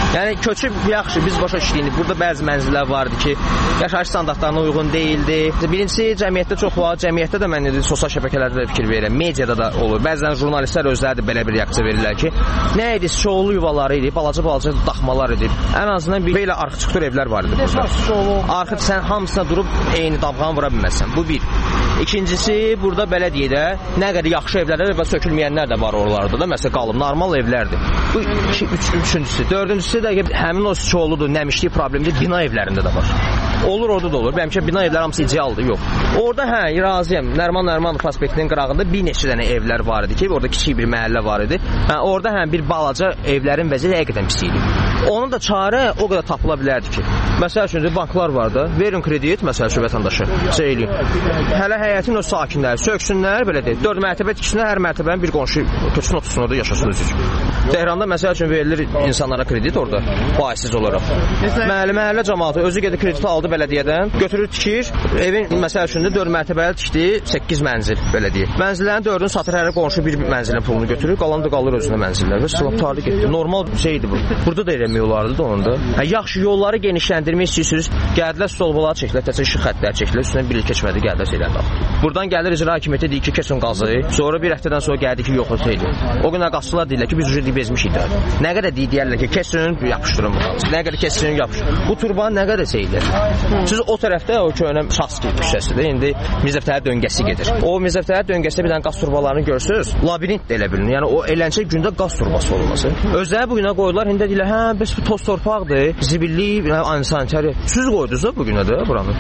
Yəni köçüb yaxşı, biz başa düşdük. Burada bəzi mənzillər vardı ki, yaşayış standartlarına uyğun deyildi. Birincisi, cəmiyyətdə çox var. Cəmiyyətdə də mən sosial şəbəkələrdə də fikir verirəm. Mediada da olur. Bəzən jurnalistlər özləri də belə bir reaksiya verirlər ki, nə idi? Şoulu yuvaları idi, balaca-balaca daxmalar idi. Ən azından bir belə arxitektur evlər var idi burada. Arxit sən hamısına durub eyni davğanı vura bilməzsən. Bu bir. İkincisi, burada bələdiyyədə nə qədər yaxşı evlər və sökülməyənlər də var oralarda da. Məsələn, qalıb normal evlərdir. Bu iki, üç, üçüncüsü. Dördüncüsü də həmin o çoğuludur, nəmişlik problemi də bina evlərində də var. Olur, orada da olur. Bəlkə bina evləri hamısı idealdır, yox. Orada hə, razıyam. Nərman Nərmanov prospektinin qırağında bir neçə dənə evlər var idi ki, orada kiçik bir məhəllə var idi. Hə, orada həm bir balaca evlərin vəziyyəti həqiqətən pis idi. Onun da çarə o qədər tapıla bilərdi ki. Məsəl üçün banklar var da, verin kredit, məsəl üçün vətəndaşı, şey eləyin. Hələ həyətin o sakinləri söksünlər, belə deyək. dörd mərtəbə tiksinlər, hər mərtəbənin bir qonşu köçsün, otursun orada, yaşasın özü üçün. Tehranda məsəl üçün verilir insanlara kredit orada, faizsiz olaraq. Məhəllə, məhəllə cəmaatı özü gedir krediti aldı belediyeden, götürür tikir, evin məsəl üçün də dörd mərtəbəli tikdi, səkkiz mənzil, belə deyək. Mənzillərin dördünü satır, hər qonşu bir mənzilin pulunu götürür, qalan da qalır özünə mənzillər. Və sılam tarih getdi. Normal şeydir bu. Burada da eləmək olardı da onda. Hə, yaxşı yolları genişləndirmək istəyirsiniz, gəldilər stolbaları çəkdilər, təzə işıq xəttləri çəkdilər, üstündən bir il keçmədi, gəldilər şeylər daxil. Buradan gəlir icra hakimiyyəti deyir ki, kesin qazı. Sonra bir həftədən sonra gəldi ki, yox olsaydı. O gün qazçılar deyirlər ki, biz ucu bezmişik də. Nə qədər deyirlər ki, kesin yapışdırın bu qazı. Nə qədər kesin yapışdırın. Bu turbanın nə qədər şeydir? Siz o tərəfdə o köhnə Şahski küçəsidir. İndi Mirzəftəri döngəsi gedir. O Mirzəftəri döngəsində bir dənə qaz turbalarını görsüz, labirint də elə bilinir. Yəni o eləncə gündə qaz turbası olması. Özləri bu günə qoydular, indi deyirlər, hə, bəs bu toz torpaqdır, zibilli, ansanitari. Siz qoydunuz bu günə də buranı.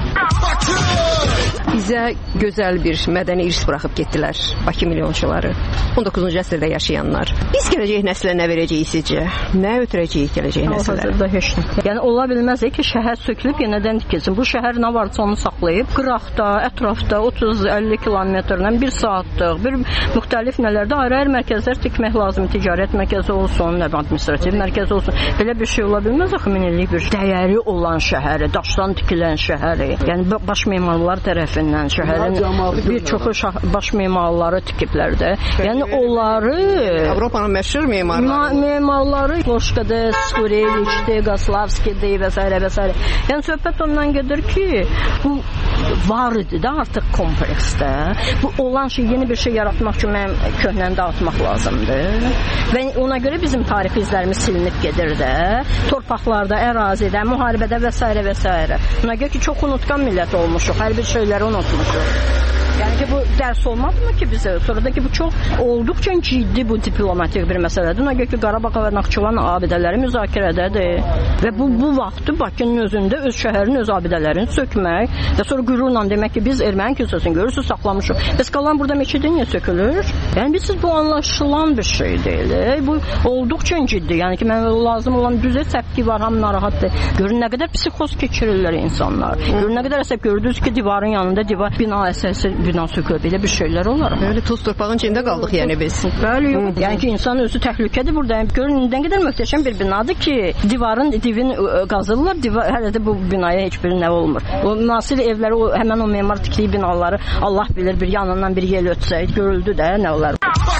Bizə gözəl bir mədəni irs buraxıb getdilər Bakı milyonçuları, on doqquzuncu əsrdə yaşayanlar. Biz gələcək nəslə nə verəcəyik sizcə? Nə ötürəcəyik gələcək nəslə? Hazırda heç nə. Yəni ola bilməz ki, şəhər sökülüb yenidən tikilsin. Bu şəhər nə varsa onu saxlayıb, qıraqda, ətrafda otuz əlli kilometrdən bir saatlıq, bir müxtəlif nələrdə ayrı-ayrı mərkəzlər tikmək lazım. Ticarət mərkəzi olsun, nə administrativ mərkəzi olsun. Belə bir şey ola bilməz axı, minillik bir dəyəri olan şəhəri, daşdan tikilən şəhəri. Yəni baş memarlar tərəfindən şəhərin bir çoxu baş memarları tikiblər də. Yəni onları Avropanın məşhur memarları, memarları Loşkada, Skureliçdə, Qaslavskidə və s. və s. Yəni söhbət ondan gedir ki, bu var idi də artıq kompleksdə. Bu olan şey, yeni bir şey yaratmaq üçün mənim köhnəni dağıtmaq lazımdır. Və ona görə bizim tarix izlərimiz silinib gedir də. Torpaqlarda, ərazidə, müharibədə və s. və s. Ona görə ki, çox unutqan millət olmuşuq. Hər bir şeyləri unutmuşuq. Yəni ki, bu dərs olmadımı ki bizə? Sonra da ki, bu çox olduqca ciddi bu diplomatik bir məsələdir. Ona görə ki, Qarabağ və Naxçıvan abidələri müzakirədədir. Və bu, bu vaxtı Bakının özündə öz şəhərin öz abidələrini sökmək və sonra qürurla demək ki, biz erməni kilsəsini görürsünüz, saxlamışıq. Bəs qalan burada meçidi niyə sökülür? Yəni, biz bu anlaşılan bir şey deyil. Bu olduqca ciddi. Yəni ki, mən lazım olan düzə səpki var, ham narahatdır. Görün nə qədər psixoz keçirirlər insanlar. Görün nə qədər əsəb görürdünüz ki, divarın yanında divar bina əsası bina sökülür. Belə bir şeylər olar. Böyle toz torpağın içində qaldıq yəni biz. Bəli, yox. Yəni ki, insan özü təhlükədir burada. Görün nə qədər möhtəşəm bir binadır ki, divarın divin qazırlar, divar hələ də bu binaya heç bir nə olmur. O müasir evləri, o həmin o memar tikdiyi binaları Allah bilir bir yanından bir yel ötsəydi, görüldü də nə olar.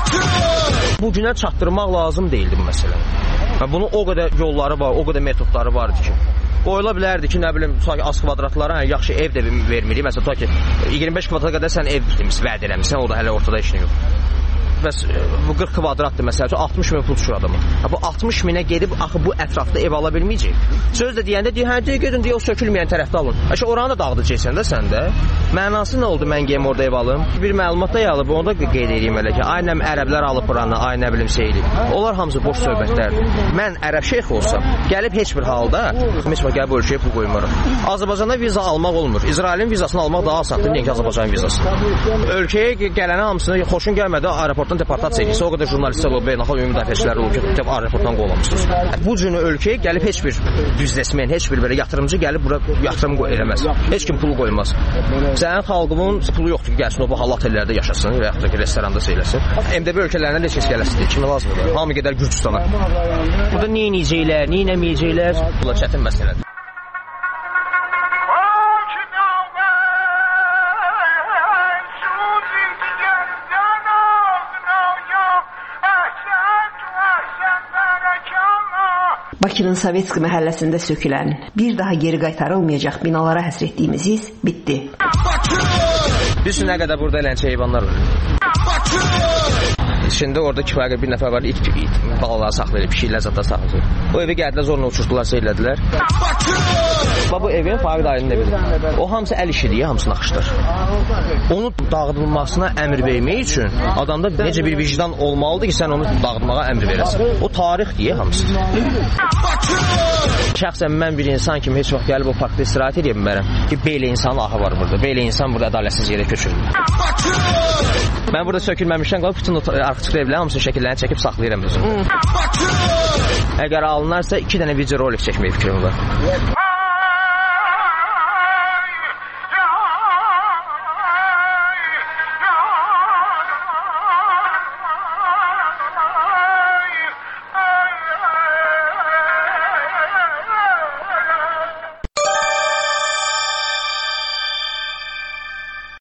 Bu günə çatdırmaq lazım deyildi bu məsələ. Bunun o qədər yolları var, o qədər metodları vardı ki. Oyla bilərdi ki, nə bilim, az kvadratlara hə, yaxşı ev də vermirik. Məsələn, ta ki, iyirmi beş kvadrata qədər sən ev vəd eləmişsən, o da hələ ortada işin yox. Bəs bu qırx kvadratdır məsəl üçün, altmış min pul çıxır adamın. Bu altmış minə gedib axı bu ətrafda ev ala bilməyəcək. Söz də deyəndə deyir, hə, deyir, gedin, deyir, o sökülməyən tərəfdə alın. Əşə, oranı da dağıdacaqsən də sən də. Mənası nə oldu, mən geyim orada ev alım? Bir məlumat da yalıb, onu da qeyd edeyim elə ki, aynəm ərəblər alıb buranı, ay nə bilim şeyli. Onlar hamısı boş söhbətlərdir. Mən ərəb şeyx olsam, gəlib heç bir halda, heç bir gəlib bu ölkəyə pul qoymuram. Azərbaycanda viza almaq olmur. İsrailin vizasını almaq daha asandır, deyək ki, Azərbaycanın vizası. Ölkəyə gələnə hamısını xoşun gəlmədi, aeroportdan deportasiya edirsə, o qədər jurnalistlər olub, beynəlxalq ümumi müdafiəçilər olub ki, aeroportdan qovulmuşsunuz. Bu cünü ölkəyə gəlib heç bir biznesmen, heç bir belə yatırımcı gəlib bura yatırım eləməz. Heç kim pulu qoymaz. Sənin xalqının pulu yoxdur ki, gəlsin o bu halal tellərdə yaşasın və yaxud da ki, restoranda seyləsin. M D B ölkələrindən heç heç gələsidir, kimi lazımdır. Hamı gedər Gürcüstana. Burada nə edəcəklər, nə eləməyəcəklər? Bu çətin məsələdir. Bakının Sovetski məhəlləsində sökülən, bir daha geri qaytarılmayacaq binalara həsr etdiyimiz iz bitdi. Düşün nə qədər burada elənçə heyvanlar var. İçində orada kifayət bir nəfər var, it, it balaları saxlayır, pişiklər zətdə saxlayır. O evi gəldilər, zorla uçurtdular, seylədilər. Bax, bu evin Fahid Ayının evidir. O hamısı əl işidir, hamısı naxışdır. Onu dağıdılmasına əmr vermək üçün adamda necə bir vicdan olmalıdır ki, sən onu dağıtmağa əmr verəsən. O tarixdir, hamısı. Şəxsən mən bir insan kimi heç vaxt gəlib o parkda istirahət edə bilmərəm ki, belə insanın ahı var burada. Belə insan burada ədalətsiz yerə köçür. Mən burada sökülməmişdən qalıb bütün arxıcıq evlərin hamısının şəkillərini çəkib saxlayıram özüm. Əgər alınarsa iki dənə video rolik çəkməyə fikrim var.